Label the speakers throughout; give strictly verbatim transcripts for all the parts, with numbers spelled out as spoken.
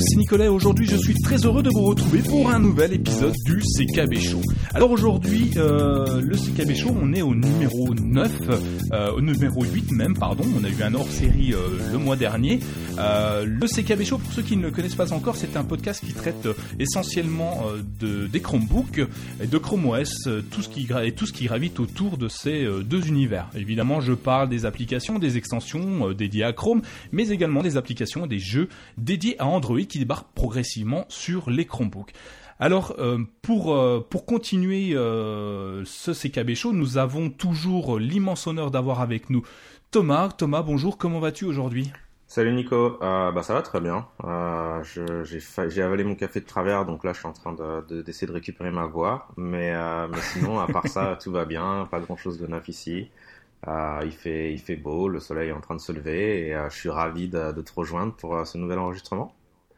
Speaker 1: c'est Nicolas et aujourd'hui je suis très heureux de vous retrouver pour un nouvel épisode du C K B Show. Alors aujourd'hui, euh, le C K B Show, on est au numéro neuf, euh, au numéro huit même, pardon, on a eu un hors-série euh, le mois dernier. Euh, le C K B Show, pour ceux qui ne le connaissent pas encore, c'est un podcast qui traite euh, essentiellement euh, de, des Chromebooks et de Chrome O S, euh, tout, ce qui gra- et tout ce qui gravite autour de ces euh, deux univers. Évidemment, je parle des applications, des extensions euh, dédiées à Chrome, mais également des applications, des jeux dédiés à Android qui débarquent progressivement sur les Chromebooks. Alors, euh, pour, euh, pour continuer euh, ce C K B Show, nous avons toujours l'immense honneur d'avoir avec nous Thomas. Thomas, bonjour, comment vas-tu aujourd'hui ?
Speaker 2: Salut Nico, euh, bah ça va très bien. Euh, je, j'ai, fa- j'ai avalé mon café de travers, donc là je suis en train de, de, d'essayer de récupérer ma voix. Mais, euh, mais sinon, à part ça, tout va bien, pas grand-chose de neuf ici. Euh, il fait, il fait beau, le soleil est en train de se lever et euh, je suis ravi de, de te rejoindre pour euh, ce nouvel enregistrement.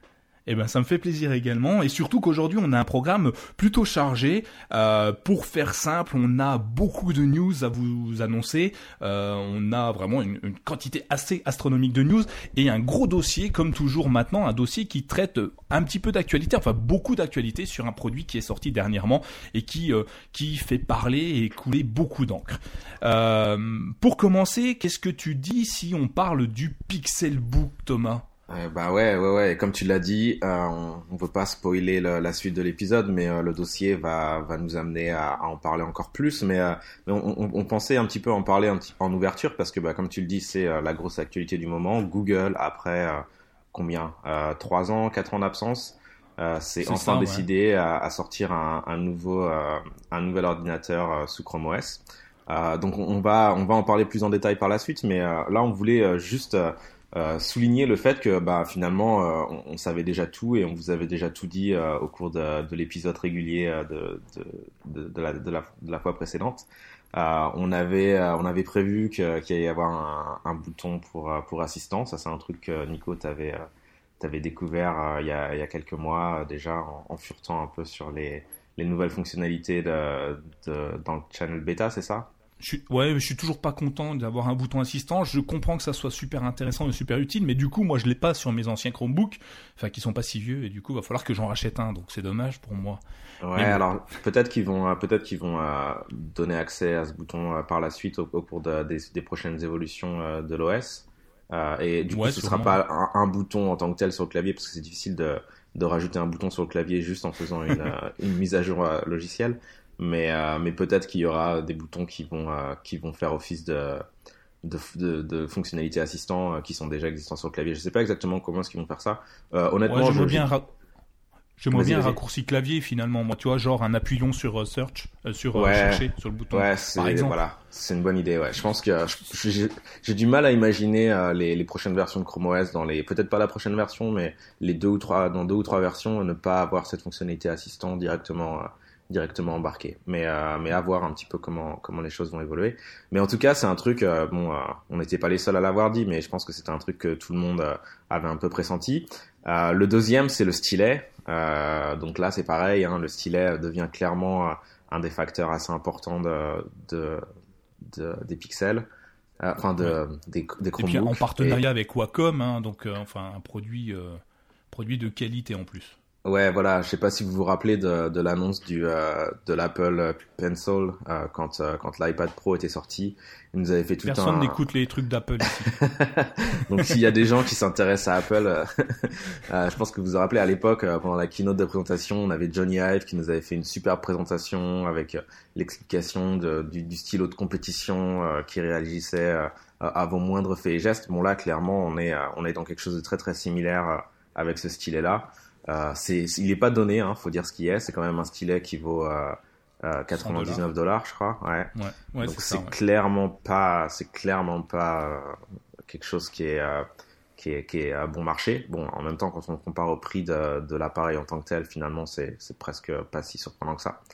Speaker 1: Eh ben, ça me fait plaisir également, et surtout qu'aujourd'hui on a un programme plutôt chargé. Euh, pour faire simple, on a beaucoup de news à vous annoncer. Euh, on a vraiment une, une quantité assez astronomique de news et un gros dossier, comme toujours maintenant, un dossier qui traite un petit peu d'actualité, enfin beaucoup d'actualité sur un produit qui est sorti dernièrement et qui euh, qui fait parler et couler beaucoup d'encre. Euh, pour commencer, qu'est-ce que tu dis si on parle du Pixelbook, Thomas ?
Speaker 2: Euh, bah ouais, ouais, ouais. Et comme tu l'as dit, euh, on, on veut pas spoiler le, la suite de l'épisode, mais euh, le dossier va, va nous amener à, à en parler encore plus. Mais, euh, mais on, on, on pensait un petit peu en parler un petit, en ouverture parce que, bah, comme tu le dis, c'est euh, la grosse actualité du moment. Google, après euh, combien, euh, trois ans, quatre ans d'absence, euh, c'est, c'est enfin ça, décidé ouais. à, à sortir un, un nouveau, euh, un nouvel ordinateur euh, sous Chrome O S. Euh, donc on va, on va en parler plus en détail par la suite, mais euh, là on voulait euh, juste euh, Euh, souligner le fait que bah finalement euh, on, on savait déjà tout et on vous avait déjà tout dit euh, au cours de, de l'épisode régulier euh, de, de, de, de, la, de, la, de la fois précédente. Euh, on avait euh, on avait prévu que, qu'il allait y avoir un, un bouton pour pour assistant. Ça c'est un truc que Nico t'avais euh, t'avais découvert euh, il y a il y a quelques mois euh, déjà en, en furetant un peu sur les les nouvelles fonctionnalités de, de dans le channel bêta, c'est ça?
Speaker 1: Je suis, ouais, je suis toujours pas content d'avoir un bouton assistant. Je comprends que ça soit super intéressant et super utile, mais du coup, moi, je l'ai pas sur mes anciens Chromebooks, enfin, qui sont pas si vieux, et du coup, il va falloir que j'en rachète un. Donc, c'est dommage pour moi.
Speaker 2: Ouais, bon. Alors peut-être qu'ils vont, peut-être qu'ils vont euh, donner accès à ce bouton euh, par la suite au, au cours de, des, des prochaines évolutions euh, de l'O S. Euh, et du coup,
Speaker 1: ouais,
Speaker 2: ce
Speaker 1: sûrement.
Speaker 2: sera pas un, un bouton en tant que tel sur le clavier, parce que c'est difficile de, de rajouter un bouton sur le clavier juste en faisant une, euh, une mise à jour euh, logicielle. Mais, euh, mais peut-être qu'il y aura des boutons qui vont, euh, qui vont faire office de, de, de, de fonctionnalités assistants euh, qui sont déjà existants sur le clavier. Je sais pas exactement comment est-ce qu'ils vont faire ça. Euh, honnêtement,
Speaker 1: ouais,
Speaker 2: je
Speaker 1: bien ra- J'aimerais
Speaker 2: vas-y,
Speaker 1: bien
Speaker 2: vas-y.
Speaker 1: un raccourci clavier finalement, moi tu vois, genre un appuyons sur euh, search, euh, sur
Speaker 2: ouais,
Speaker 1: euh, chercher sur le bouton.
Speaker 2: Ouais, c'est,
Speaker 1: par exemple.
Speaker 2: voilà, c'est une bonne idée. Ouais, je pense que je, j'ai, j'ai du mal à imaginer euh, les, les prochaines versions de Chrome O S dans les, peut-être pas la prochaine version, mais les deux ou trois, dans deux ou trois versions, ne pas avoir cette fonctionnalité assistant directement. Euh, directement embarqué, mais euh, mais à voir un petit peu comment comment les choses vont évoluer. Mais en tout cas, c'est un truc euh, bon, euh, on n'était pas les seuls à l'avoir dit, mais je pense que c'était un truc que tout le monde euh, avait un peu pressenti. Euh, le deuxième, c'est le stylet. Euh, donc là, c'est pareil, hein, le stylet devient clairement euh, un des facteurs assez importants de de, de des pixels. Euh, enfin de
Speaker 1: ouais.
Speaker 2: des des Chromebooks.
Speaker 1: Et puis en partenariat et... avec Wacom, hein, donc euh, enfin un produit euh, produit de qualité en plus.
Speaker 2: Ouais, voilà. Je sais pas si vous vous rappelez de, de l'annonce du euh, de l'Apple Pencil euh, quand euh, quand l'iPad Pro était sorti. Ils nous avaient fait tout
Speaker 1: Personne
Speaker 2: un.
Speaker 1: Personne n'écoute les trucs d'Apple ici.
Speaker 2: Donc s'il y a des gens qui s'intéressent à Apple, euh, euh, je pense que vous vous rappelez à l'époque euh, pendant la keynote de présentation, on avait Johnny Ive qui nous avait fait une superbe présentation avec euh, l'explication de, du, du stylo de compétition euh, qui réagissait euh, à vos moindres faits et gestes. Bon là, clairement, on est euh, on est dans quelque chose de très très similaire euh, avec ce stylet là. Euh, c'est, il est pas donné, hein, faut dire ce qui est. C'est quand même un stylet qui vaut euh, euh, quatre-vingt-dix-neuf dollars, je crois. Ouais.
Speaker 1: Ouais, ouais.
Speaker 2: Donc
Speaker 1: c'est,
Speaker 2: c'est
Speaker 1: ça, ouais.
Speaker 2: clairement pas, c'est clairement pas euh, quelque chose qui est euh, qui est qui est à bon marché. Bon, en même temps, quand on compare au prix de, de l'appareil en tant que tel, finalement, c'est c'est presque pas si surprenant que ça.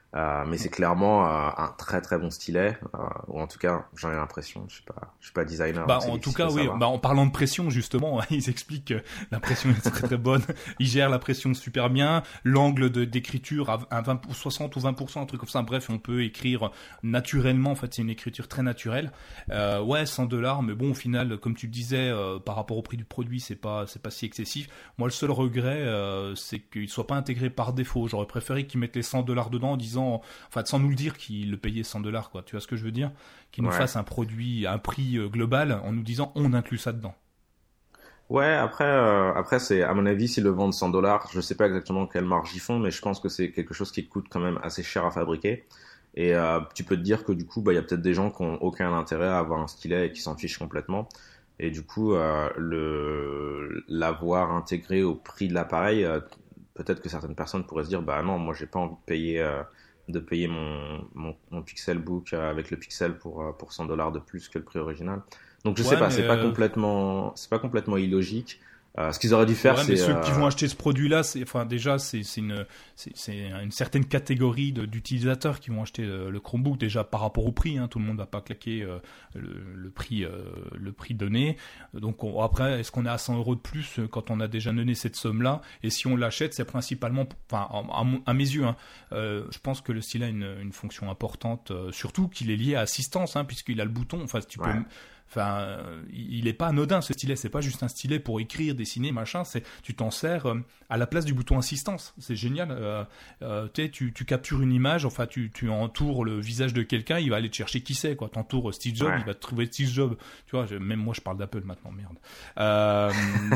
Speaker 2: Euh, mais c'est clairement euh, un très très bon stylet, euh, ou en tout cas j'en ai l'impression. Je suis pas, je suis pas designer.
Speaker 1: Bah en tout cas oui. Bah en parlant de pression justement, ils expliquent que la pression est très très bonne. Ils gèrent la pression super bien. L'angle de d'écriture à, à vingt, soixante ou vingt pour cent, un truc comme ça. Bref, on peut écrire naturellement. En fait, c'est une écriture très naturelle. Euh, ouais, cent dollars, mais bon au final, comme tu le disais, euh, par rapport au prix du produit, c'est pas c'est pas si excessif. Moi, le seul regret, euh, c'est qu'il soit pas intégré par défaut. J'aurais préféré qu'ils mettent les cent dollars dedans en disant enfin sans nous le dire qu'il le payait cent dollars quoi, tu vois ce que je veux dire, qu'il nous ouais. fasse un produit un prix global en nous disant on inclut ça dedans.
Speaker 2: Ouais, après euh, après c'est à mon avis s'ils le vendent cent dollars, je sais pas exactement quelle marge ils font, mais je pense que c'est quelque chose qui coûte quand même assez cher à fabriquer. Et euh, tu peux te dire que du coup bah il y a peut-être des gens qui ont aucun intérêt à avoir un stylet et qui s'en fichent complètement. Et du coup euh, le l'avoir intégré au prix de l'appareil, euh, peut-être que certaines personnes pourraient se dire bah non, moi j'ai pas envie de payer euh, de payer mon, mon, mon Pixelbook avec le Pixel pour, pour cent dollars de plus que le prix original. Donc je ouais, sais pas, c'est euh... pas complètement, c'est pas complètement illogique. Euh, ce qu'ils auraient dû faire,
Speaker 1: ouais,
Speaker 2: c'est.
Speaker 1: Mais ceux
Speaker 2: euh...
Speaker 1: qui vont acheter ce produit-là, c'est, enfin déjà, c'est, c'est une, c'est, c'est une certaine catégorie de, d'utilisateurs qui vont acheter le, le Chromebook déjà par rapport au prix. Hein, tout le monde va pas claquer euh, le, le prix, euh, le prix donné. Donc on, après, est-ce qu'on est à cent euros de plus quand on a déjà donné cette somme-là? Et si on l'achète, c'est principalement, enfin, à, à, à mes yeux, hein, euh, je pense que le stylet a une, une fonction importante, euh, surtout qu'il est lié à assistance, hein, puisqu'il a le bouton. Enfin, tu
Speaker 2: ouais.
Speaker 1: peux. Enfin, euh, il est pas anodin ce stylet, c'est pas juste un stylet pour écrire, dessiner, machin, c'est tu t'en sers euh, à la place du bouton assistance. C'est génial. Euh, euh, tu tu captures une image, enfin tu tu entoures le visage de quelqu'un, il va aller te chercher qui c'est quoi. T'entoures Steve Jobs, ouais. il va te trouver Steve Jobs. Tu vois, je, même moi je parle d'Apple maintenant, merde. Euh...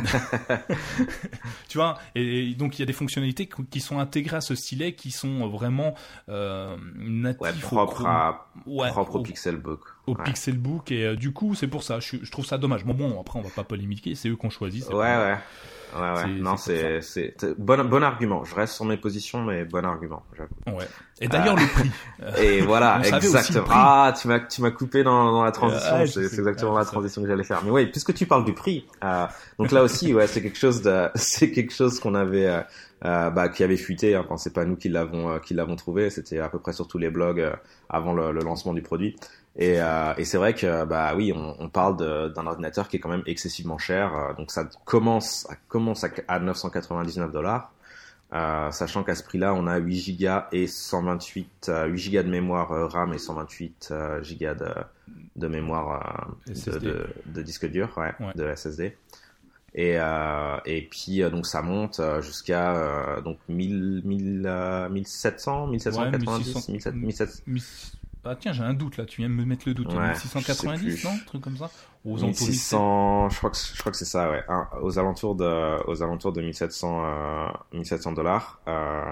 Speaker 1: tu vois, et, et donc il y a des fonctionnalités qui sont intégrées à ce stylet qui sont vraiment euh, natifs
Speaker 2: ouais, propre
Speaker 1: au,
Speaker 2: à
Speaker 1: ouais,
Speaker 2: propre au,
Speaker 1: au
Speaker 2: Pixelbook.
Speaker 1: Au
Speaker 2: ouais.
Speaker 1: Pixelbook et euh, du coup c'est pour ça je, je trouve ça dommage. Bon bon après on va pas polémiquer, c'est eux qu'on choisit.
Speaker 2: Ouais ouais. Ouais, ouais. C'est, non, c'est, c'est, c'est, bon, bon argument. Je reste sur mes positions, mais bon argument, j'avoue.
Speaker 1: Ouais. Et d'ailleurs, euh... le prix.
Speaker 2: Et voilà, exactement. Ah, tu m'as, tu m'as coupé dans, dans la transition. Euh, c'est, c'est exactement la transition que j'allais faire. Mais oui, puisque tu parles du prix, euh, donc là aussi, ouais, c'est quelque chose de, c'est quelque chose qu'on avait, euh, euh, bah, qui avait fuité. Enfin, c'est pas nous qui l'avons, euh, qui l'avons trouvé. C'était à peu près sur tous les blogs euh, avant le, le lancement du produit. Et, euh, et c'est vrai que bah oui, on, on parle de, d'un ordinateur qui est quand même excessivement cher. Euh, donc ça commence, ça commence à, à neuf cent quatre-vingt-dix-neuf dollars, euh, sachant qu'à ce prix-là, on a huit gigas et cent vingt-huit, euh, huit gigas de mémoire euh, RAM et cent vingt-huit euh, gigas de, de mémoire euh, de, de, de disque dur, ouais, ouais. de S S D. Et euh, et puis euh, donc ça monte jusqu'à euh, donc mille, mille, euh, mille sept cents, mille sept cent quatre-vingt-dix, mille sept cents.
Speaker 1: Ah tiens, j'ai un doute là, tu viens de me mettre le doute.
Speaker 2: Ouais,
Speaker 1: mille six cent quatre-vingt-dix, non, un truc comme ça.
Speaker 2: Aux mille six cents, je crois que je crois que c'est ça, ouais. Un, aux alentours de aux alentours de mille sept cents euh, mille sept cents dollars. Euh...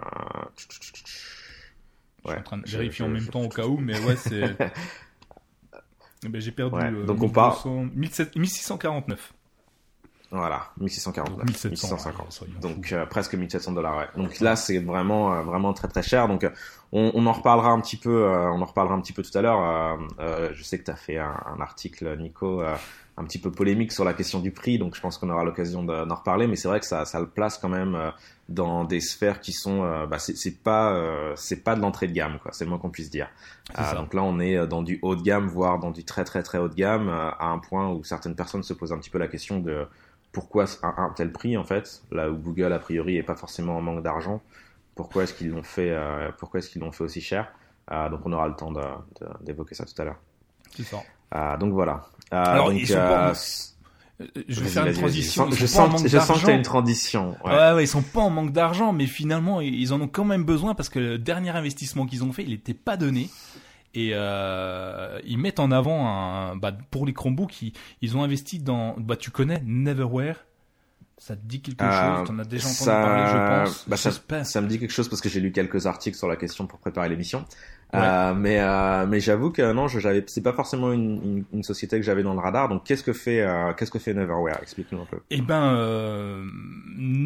Speaker 1: Je suis en train de vérifier je, en je, même je, temps je, au cas où, mais ouais, c'est. ben, j'ai perdu.
Speaker 2: Ouais,
Speaker 1: euh,
Speaker 2: donc on part.
Speaker 1: mille six cent quarante-neuf.
Speaker 2: Voilà, mille six cent quarante-neuf,
Speaker 1: mille sept cents,
Speaker 2: mille six cent cinquante. Ouais, donc euh, presque mille sept cents dollars. Ouais. Donc là, c'est vraiment, euh, vraiment très très cher. Donc on, on en reparlera un petit peu, euh, on en reparlera un petit peu tout à l'heure. Euh, euh, je sais que tu as fait un, un article, Nico, euh, un petit peu polémique sur la question du prix. Donc je pense qu'on aura l'occasion de, d'en reparler. Mais c'est vrai que ça, ça le place quand même euh, dans des sphères qui sont, euh, bah c'est, c'est pas, euh, c'est pas de l'entrée de gamme, quoi. C'est le moins qu'on puisse dire. Euh, donc là, on est dans du haut de gamme, voire dans du très très très haut de gamme, euh, à un point où certaines personnes se posent un petit peu la question de pourquoi un, un tel prix en fait, là où Google a priori est pas forcément en manque d'argent, pourquoi est-ce qu'ils l'ont fait, euh, pourquoi est-ce qu'ils l'ont fait aussi cher, euh, donc on aura le temps de, de, d'évoquer ça tout à l'heure.
Speaker 1: C'est ça.
Speaker 2: Euh, donc voilà. Euh,
Speaker 1: Alors
Speaker 2: donc,
Speaker 1: ils sont
Speaker 2: euh,
Speaker 1: pas en... Je vais faire une transition.
Speaker 2: Je sens, je sens que t'as une transition.
Speaker 1: Ouais. ouais, ouais, ils sont pas en manque d'argent, mais finalement ils en ont quand même besoin parce que le dernier investissement qu'ils ont fait, il était pas donné. Et euh, ils mettent en avant un, bah, pour les Chromebooks, ils, ils ont investi dans, bah tu connais Neverware, ça te dit quelque
Speaker 2: euh,
Speaker 1: chose, t'en as déjà entendu
Speaker 2: ça,
Speaker 1: parler, je pense.
Speaker 2: Bah ça, ça me dit quelque chose parce que j'ai lu quelques articles sur la question pour préparer l'émission.
Speaker 1: Ouais.
Speaker 2: Euh, mais euh, mais j'avoue que non, je, j'avais, c'est pas forcément une, une, une société que j'avais dans le radar. Donc qu'est-ce que fait euh, qu'est-ce que fait Neverware? Explique-nous un peu.
Speaker 1: Eh ben, euh, Neverware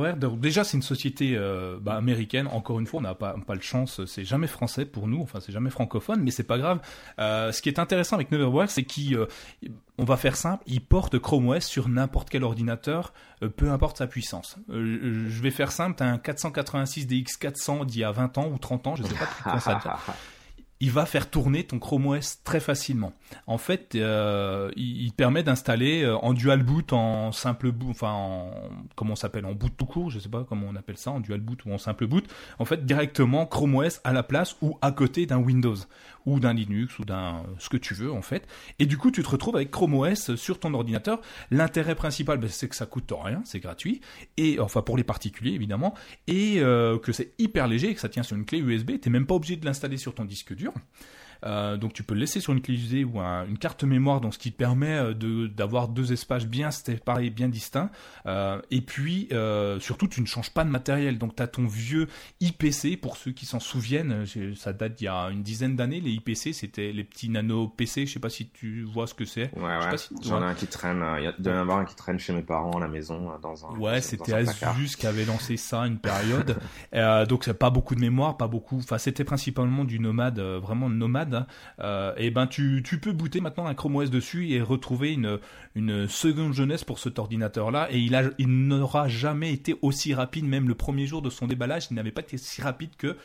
Speaker 1: Neverware, donc déjà c'est une société euh, bah, américaine. Encore une fois, on n'a pas pas le chance, c'est jamais français pour nous, enfin c'est jamais francophone, mais c'est pas grave. Euh, ce qui est intéressant avec Neverware, c'est qu'ils, euh, on va faire simple, ils portent Chrome O S sur n'importe quel ordinateur, euh, peu importe sa puissance. Euh, je vais faire simple, t'as un quatre cent quatre-vingt-six D X quatre cents d'il y a vingt ans ou trente ans, je sais pas quand ça date. Il va faire tourner ton Chrome O S très facilement. En fait, euh, il, il permet d'installer euh, en dual boot, en simple boot, enfin en comment on s'appelle, en boot tout court, je sais pas comment on appelle ça, en dual boot ou en simple boot. En fait, directement Chrome O S à la place ou à côté d'un Windows ou d'un Linux ou d'un ce que tu veux en fait. Et du coup, tu te retrouves avec Chrome O S sur ton ordinateur. L'intérêt principal, ben, c'est que ça coûte rien, c'est gratuit et enfin pour les particuliers évidemment, et euh, que c'est hyper léger et que ça tient sur une clé U S B. T'es même pas obligé de l'installer sur ton disque dur. Euh, donc tu peux le laisser sur une clé U S B ou un, une carte mémoire, donc ce qui te permet de d'avoir deux espaces bien séparés, bien distincts. Euh, et puis euh, surtout tu ne changes pas de matériel, donc tu as ton vieux I P C. Pour ceux qui s'en souviennent, ça date d'il y a une dizaine d'années. Les I P C, c'était les petits nano P C. Je sais pas si tu vois ce que c'est.
Speaker 2: Ouais, ouais. Si j'en ai un qui traîne. Il y en a un qui traîne chez mes parents à la maison dans un.
Speaker 1: Ouais, c'était Asus qui avait lancé ça une période. euh, donc pas beaucoup de mémoire, pas beaucoup. Enfin, c'était principalement du nomade, euh, vraiment nomade. Euh, et ben tu, tu peux booter maintenant un Chrome O S dessus et retrouver une, une seconde jeunesse pour cet ordinateur là, et il, a, il n'aura jamais été aussi rapide. Même le premier jour de son déballage, il n'avait pas été si rapide que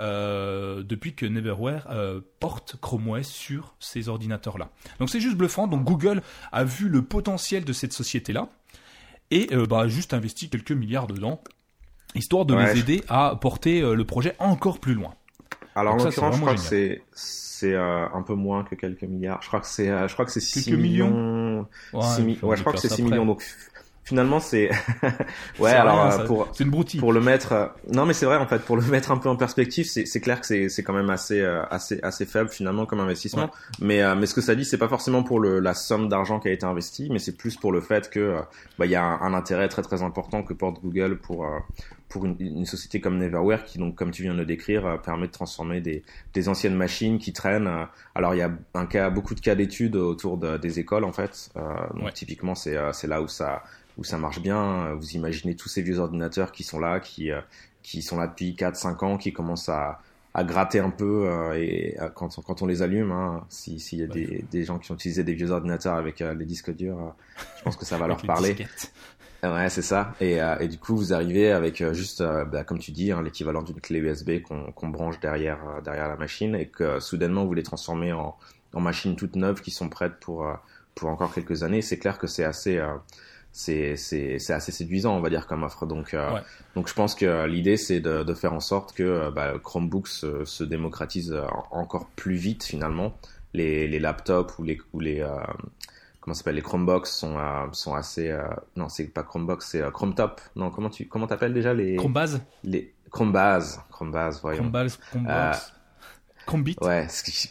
Speaker 1: euh, depuis que Neverware euh, porte Chrome O S sur ces ordinateurs là. Donc c'est juste bluffant. Donc Google a vu le potentiel de cette société là et euh, bah, juste investi quelques milliards dedans, histoire de ouais, les aider je... à porter euh, le projet encore plus loin.
Speaker 2: Alors donc en l'occurrence, je crois génial. que c'est c'est euh, un peu moins que quelques milliards. Je crois que c'est euh, je crois que c'est six millions. Ouais, six mi... ouais je crois que c'est six millions. Donc finalement c'est ouais c'est alors rien, pour
Speaker 1: c'est une broutille.
Speaker 2: Pour le mettre euh... non mais c'est vrai en fait, pour le mettre un peu en perspective, c'est c'est clair que c'est c'est quand même assez euh, assez assez faible finalement comme investissement. Ouais. Mais euh, mais ce que ça dit, c'est pas forcément pour le la somme d'argent qui a été investie, mais c'est plus pour le fait que euh, bah il y a un, un intérêt très très important que porte Google pour euh, pour une, une société comme Neverware qui, donc, comme tu viens de le décrire, euh, permet de transformer des, des anciennes machines qui traînent. Euh, alors, il y a un cas, beaucoup de cas d'études autour de, des écoles, en fait. Euh, donc, ouais. Typiquement, c'est, euh, c'est là où ça, où ça marche bien. Vous imaginez tous ces vieux ordinateurs qui sont là, qui, euh, qui sont là depuis quatre cinq ans, qui commencent à, à gratter un peu, euh, et euh, quand, on, quand on les allume, hein, si, s'il y a ouais. des, des gens qui ont utilisé des vieux ordinateurs avec euh, les disques durs, euh, je pense que ça va leur parler. Disquettes. Ouais, c'est ça. Et, euh, et du coup, vous arrivez avec euh, juste, euh, bah, comme tu dis, hein, l'équivalent d'une clé U S B qu'on, qu'on branche derrière, euh, derrière la machine, et que euh, soudainement vous les transformez en, en machines toutes neuves qui sont prêtes pour, euh, pour encore quelques années. C'est clair que c'est assez, euh, c'est, c'est, c'est assez séduisant, on va dire, comme offre. Donc, euh, ouais. donc je pense que euh, l'idée c'est de, de faire en sorte que euh, bah, Chromebook se, se démocratise euh, encore plus vite finalement. Les, les laptops ou les, ou les euh, comment ça s'appelle, les Chromebox sont euh, sont assez euh, non c'est pas Chromebox, c'est euh, Chrometop. Non, comment tu comment t'appelles déjà les
Speaker 1: Chromebase
Speaker 2: les Chromebase Chromebase voyons
Speaker 1: Chromebase Chromebox euh, Chromebit
Speaker 2: ouais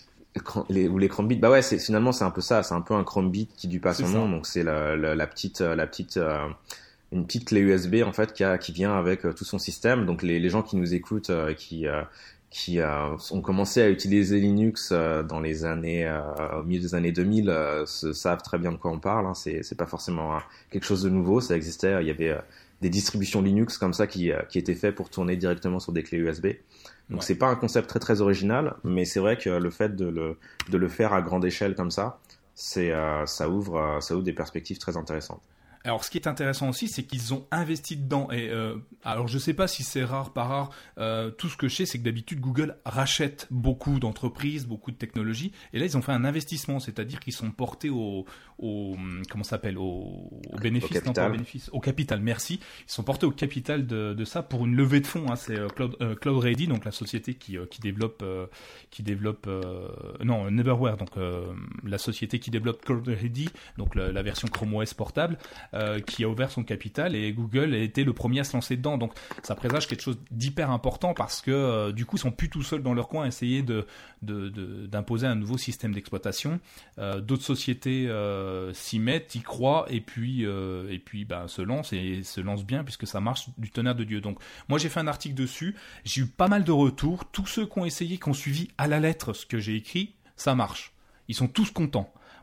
Speaker 2: les ou les Chromebit. Bah ouais, c'est finalement c'est un peu ça, c'est un peu un Chromebit qui du pas son nom. Donc c'est la, la, la petite la petite euh, une petite clé U S B en fait qui a qui vient avec euh, tout son système. Donc les les gens qui nous écoutent euh, qui euh, qui euh, ont commencé à utiliser Linux euh, dans les années euh, au milieu des années deux mille euh, se savent très bien de quoi on parle, hein. c'est c'est pas forcément hein, quelque chose de nouveau, ça existait, il y avait euh, des distributions Linux comme ça qui euh, qui étaient faites pour tourner directement sur des clés U S B. Donc ouais. C'est pas un concept très très original, mais c'est vrai que le fait de le de le faire à grande échelle comme ça, c'est euh, ça ouvre euh, ça ouvre des perspectives très intéressantes.
Speaker 1: Alors, ce qui est intéressant aussi, c'est qu'ils ont investi dedans. Et euh, alors, je sais pas si c'est rare, pas rare. Euh, tout ce que je sais, c'est que d'habitude, Google rachète beaucoup d'entreprises, beaucoup de technologies. Et là, ils ont fait un investissement, c'est-à-dire qu'ils sont portés au, au comment ça s'appelle, au, au bénéfice,
Speaker 2: au capital.
Speaker 1: Non, pas au bénéfice, au capital. Merci. Ils sont portés au capital de, de ça pour une levée de fonds. Hein. C'est euh, Cloud, euh, Cloud Ready, donc la société qui euh, qui développe, euh, qui développe, euh, non, Neverware, donc euh, la société qui développe Cloud Ready, donc la, la version Chrome O S portable. Euh, qui a ouvert son capital, et Google a été le premier à se lancer dedans. Donc ça présage quelque chose d'hyper important parce que euh, du coup ils sont plus tout seuls dans leur coin à essayer de, de, de, d'imposer un nouveau système d'exploitation. Euh, d'autres sociétés euh, s'y mettent, y croient, et puis, euh, et puis ben, se lancent, et se lancent bien puisque ça marche du tonnerre de Dieu. Donc moi j'ai fait un article dessus, j'ai eu pas mal de retours. Tous ceux qui ont essayé, qui ont suivi à la lettre ce que j'ai écrit, ça marche. Ils sont tous contents.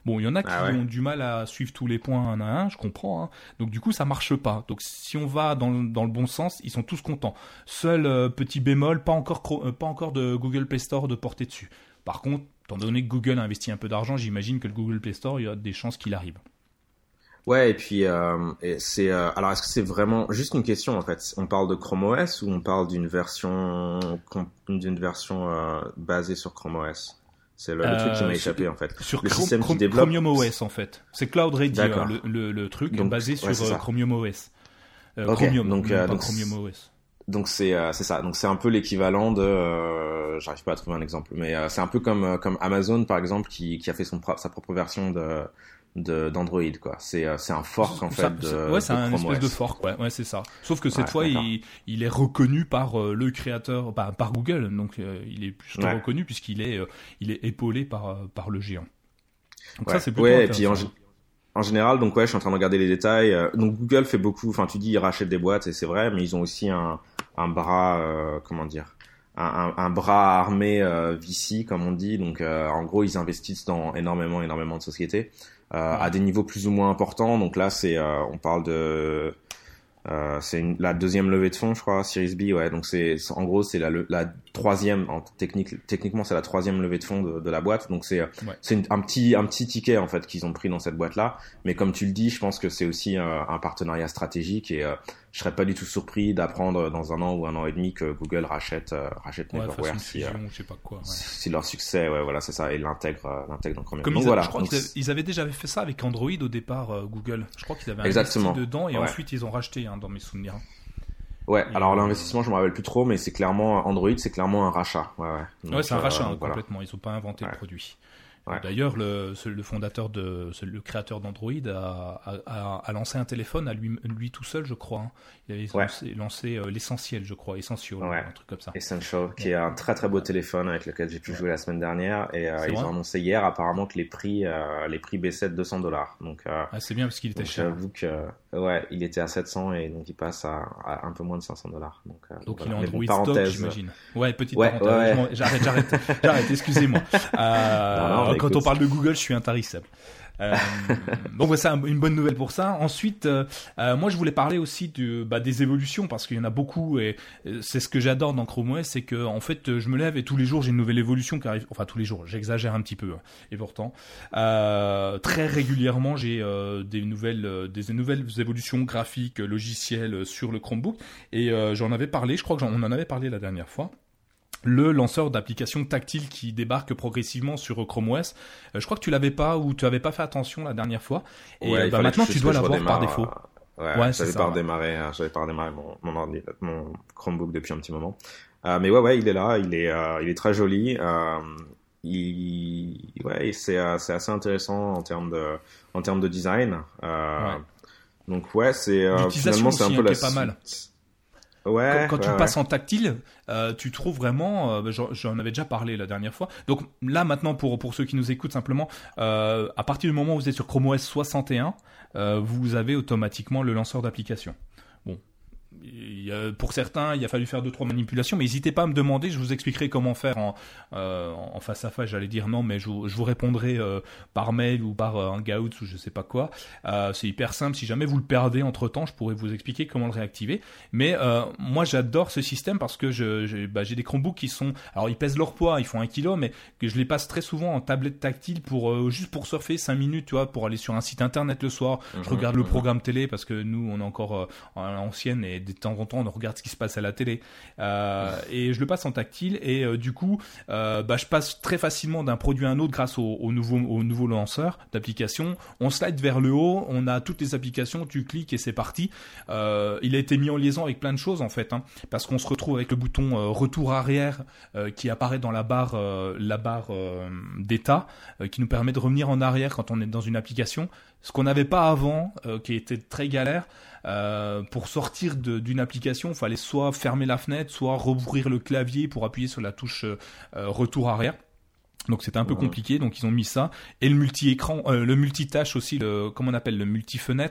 Speaker 1: Bon, il y en a qui
Speaker 2: ah ouais.
Speaker 1: ont du mal à suivre tous les points un à un, je comprends. Hein. Donc du coup, ça marche pas. Donc si on va dans, dans le bon sens, ils sont tous contents. Seul euh, petit bémol, pas encore, euh, pas encore de Google Play Store de porter dessus. Par contre, étant donné que Google a investi un peu d'argent, j'imagine que le Google Play Store, il y a des chances qu'il arrive.
Speaker 2: Ouais, et puis euh, et c'est euh, alors est-ce que c'est vraiment juste une question en fait? On parle de Chrome O S ou on parle d'une version d'une version euh, basée sur Chrome O S? C'est le, le euh, truc qui m'a échappé en fait.
Speaker 1: Sur
Speaker 2: le
Speaker 1: Chrome,
Speaker 2: système
Speaker 1: Chrome,
Speaker 2: qui développe
Speaker 1: Chromium O S en fait. C'est Cloud Ready hein, le, le, le truc donc, basé sur ouais, Chromium O S. Euh,
Speaker 2: okay,
Speaker 1: Chromium,
Speaker 2: donc, euh,
Speaker 1: pas
Speaker 2: donc
Speaker 1: Chromium O S.
Speaker 2: Donc c'est euh, c'est ça. Donc c'est un peu l'équivalent de euh, j'arrive pas à trouver un exemple, mais euh, c'est un peu comme euh, comme Amazon par exemple qui qui a fait son sa propre version de de d'Android quoi. C'est euh, c'est un fork en
Speaker 1: ça,
Speaker 2: fait de
Speaker 1: ouais, c'est
Speaker 2: de
Speaker 1: un
Speaker 2: Chrome
Speaker 1: espèce
Speaker 2: O S.
Speaker 1: de fork ouais, ouais, c'est ça. Sauf que cette
Speaker 2: ouais,
Speaker 1: fois il il est reconnu par euh, le créateur bah, par Google. Donc euh, il est plus ouais. reconnu puisqu'il est euh, il est épaulé par euh, par le géant. Donc
Speaker 2: ouais.
Speaker 1: ça c'est plutôt
Speaker 2: ouais,
Speaker 1: intéressant.
Speaker 2: Et puis en, en général, donc ouais, je suis en train de regarder les détails. Donc Google fait beaucoup. Enfin, tu dis ils rachètent des boîtes et c'est vrai, mais ils ont aussi un un bras, euh, comment dire, un, un, un bras armé euh, V C comme on dit. Donc euh, en gros, ils investissent dans énormément, énormément de sociétés euh, ouais. à des niveaux plus ou moins importants. Donc là, c'est, euh, on parle de, euh, c'est une, la deuxième levée de fonds, je crois, Series B. Ouais, donc c'est, en gros, c'est la, la troisième, en technique, techniquement, c'est la troisième levée de fonds de, de la boîte. Donc c'est, ouais. c'est une, un petit, un petit ticket en fait qu'ils ont pris dans cette boîte-là. Mais comme tu le dis, je pense que c'est aussi euh, un partenariat stratégique et euh, je serais pas du tout surpris d'apprendre dans un an ou un an et demi que Google rachète euh, rachète
Speaker 1: ouais,
Speaker 2: Neverware si,
Speaker 1: fusion, euh, je sais pas quoi, ouais.
Speaker 2: si leur succès, ouais, voilà, c'est ça, et l'intègre, euh, l'intègre dans Chromium.
Speaker 1: Comme
Speaker 2: donc
Speaker 1: ils
Speaker 2: voilà.
Speaker 1: A, je crois
Speaker 2: donc,
Speaker 1: qu'ils avaient, ils avaient déjà fait ça avec Android au départ, euh, Google. Je crois qu'ils avaient
Speaker 2: Exactement.
Speaker 1: investi dedans et
Speaker 2: ouais.
Speaker 1: ensuite ils ont racheté, hein, dans mes souvenirs.
Speaker 2: Ouais,
Speaker 1: et
Speaker 2: alors
Speaker 1: euh...
Speaker 2: l'investissement, je me rappelle plus trop, mais c'est clairement Android, c'est clairement un rachat. Ouais, ouais.
Speaker 1: Donc, ouais, c'est un rachat
Speaker 2: euh,
Speaker 1: hein,
Speaker 2: voilà.
Speaker 1: complètement. Ils ont pas inventé ouais. le produit.
Speaker 2: Ouais.
Speaker 1: D'ailleurs, le, le fondateur de, le créateur d'Android a, a, a lancé un téléphone à lui, lui tout seul, je crois. Hein. Il avait ouais. lancé, lancé euh, l'essentiel, je crois, Essential,
Speaker 2: ouais.
Speaker 1: un truc comme ça.
Speaker 2: Essential, qui est un très très beau téléphone avec lequel j'ai pu ouais. jouer la semaine dernière. Et euh, ils vrai? ont annoncé hier apparemment que les prix, euh, les prix baissaient de deux cents dollars. Donc, euh,
Speaker 1: ah, c'est bien parce qu'il était
Speaker 2: donc,
Speaker 1: cher.
Speaker 2: J'avoue que, ouais, il était à sept cents et donc il passe à, à un peu moins de cinq cents dollars. Donc, euh,
Speaker 1: donc, donc
Speaker 2: voilà.
Speaker 1: il est Android stock, j'imagine. Ouais, petite
Speaker 2: ouais,
Speaker 1: parenthèse.
Speaker 2: Ouais.
Speaker 1: J'arrête, j'arrête, j'arrête, excusez-moi. Euh, non, non, quand écoute. on parle de Google, je suis intarissable. Euh, donc ouais, c'est une bonne nouvelle pour ça. Ensuite, euh, euh, moi je voulais parler aussi de, bah, des évolutions parce qu'il y en a beaucoup et euh, c'est ce que j'adore dans Chrome O S, c'est que en fait je me lève et tous les jours j'ai une nouvelle évolution qui arrive. Enfin tous les jours, j'exagère un petit peu hein, et pourtant euh, très régulièrement j'ai euh, des nouvelles, euh, des nouvelles évolutions graphiques, logicielles sur le Chromebook et euh, j'en avais parlé. Je crois que j'en, on en avait parlé la dernière fois. Le lanceur d'applications tactiles qui débarque progressivement sur Chrome O S. Euh, je crois que tu l'avais pas ou tu avais pas fait attention la dernière fois. Et
Speaker 2: ouais,
Speaker 1: euh, bah maintenant tu dois l'avoir par défaut.
Speaker 2: Ouais, ouais j'avais pas redémarré, ouais. j'avais pas redémarré mon, mon ordi, mon Chromebook depuis un petit moment. Euh, mais ouais, ouais, il est là, il est, euh, il est très joli. Euh, il, ouais, c'est, euh, c'est assez intéressant en termes de, en termes de design. Euh, ouais. Donc ouais, c'est euh, finalement c'est un peu
Speaker 1: hein,
Speaker 2: la
Speaker 1: pas mal.
Speaker 2: Ouais,
Speaker 1: quand, quand
Speaker 2: ouais,
Speaker 1: tu passes
Speaker 2: ouais.
Speaker 1: en tactile, euh, tu trouves vraiment, euh, j'en, j'en avais déjà parlé la dernière fois. Donc là maintenant pour pour ceux qui nous écoutent simplement, euh, à partir du moment où vous êtes sur Chrome O S soixante et un, euh, vous avez automatiquement le lanceur d'application. Bon. Il a, pour certains, il a fallu faire deux trois manipulations, mais n'hésitez pas à me demander, je vous expliquerai comment faire en, euh, en face à face. J'allais dire non, mais je, je vous répondrai euh, par mail ou par euh, Hangouts ou je sais pas quoi. Euh, c'est hyper simple. Si jamais vous le perdez entre temps, je pourrais vous expliquer comment le réactiver. Mais euh, moi, j'adore ce système parce que je, je, bah, j'ai des Chromebooks qui sont, alors ils pèsent leur poids, ils font un kilo, mais que je les passe très souvent en tablette tactile pour euh, juste pour surfer cinq minutes, tu vois, pour aller sur un site internet le soir. Mmh, je regarde mmh. le programme télé parce que nous, on est encore euh, à l'ancienne et de temps en temps on regarde ce qui se passe à la télé euh, et je le passe en tactile et euh, du coup euh, bah, je passe très facilement d'un produit à un autre grâce au, au, nouveau, au nouveau lanceur d'application. On slide vers le haut, on a toutes les applications, tu cliques et c'est parti. Euh, il a été mis en liaison avec plein de choses en fait hein, parce qu'on se retrouve avec le bouton euh, retour arrière euh, qui apparaît dans la barre, euh, la barre euh, d'état euh, qui nous permet de revenir en arrière quand on est dans une application, ce qu'on n'avait pas avant euh, qui était très galère. Euh, pour sortir de, d'une application, il fallait soit fermer la fenêtre, soit rouvrir le clavier pour appuyer sur la touche euh, retour arrière. Donc c'était un peu compliqué, donc ils ont mis ça. Et le multi-écran, euh, le multitâche aussi, le, comment on appelle, le multi-fenêtre.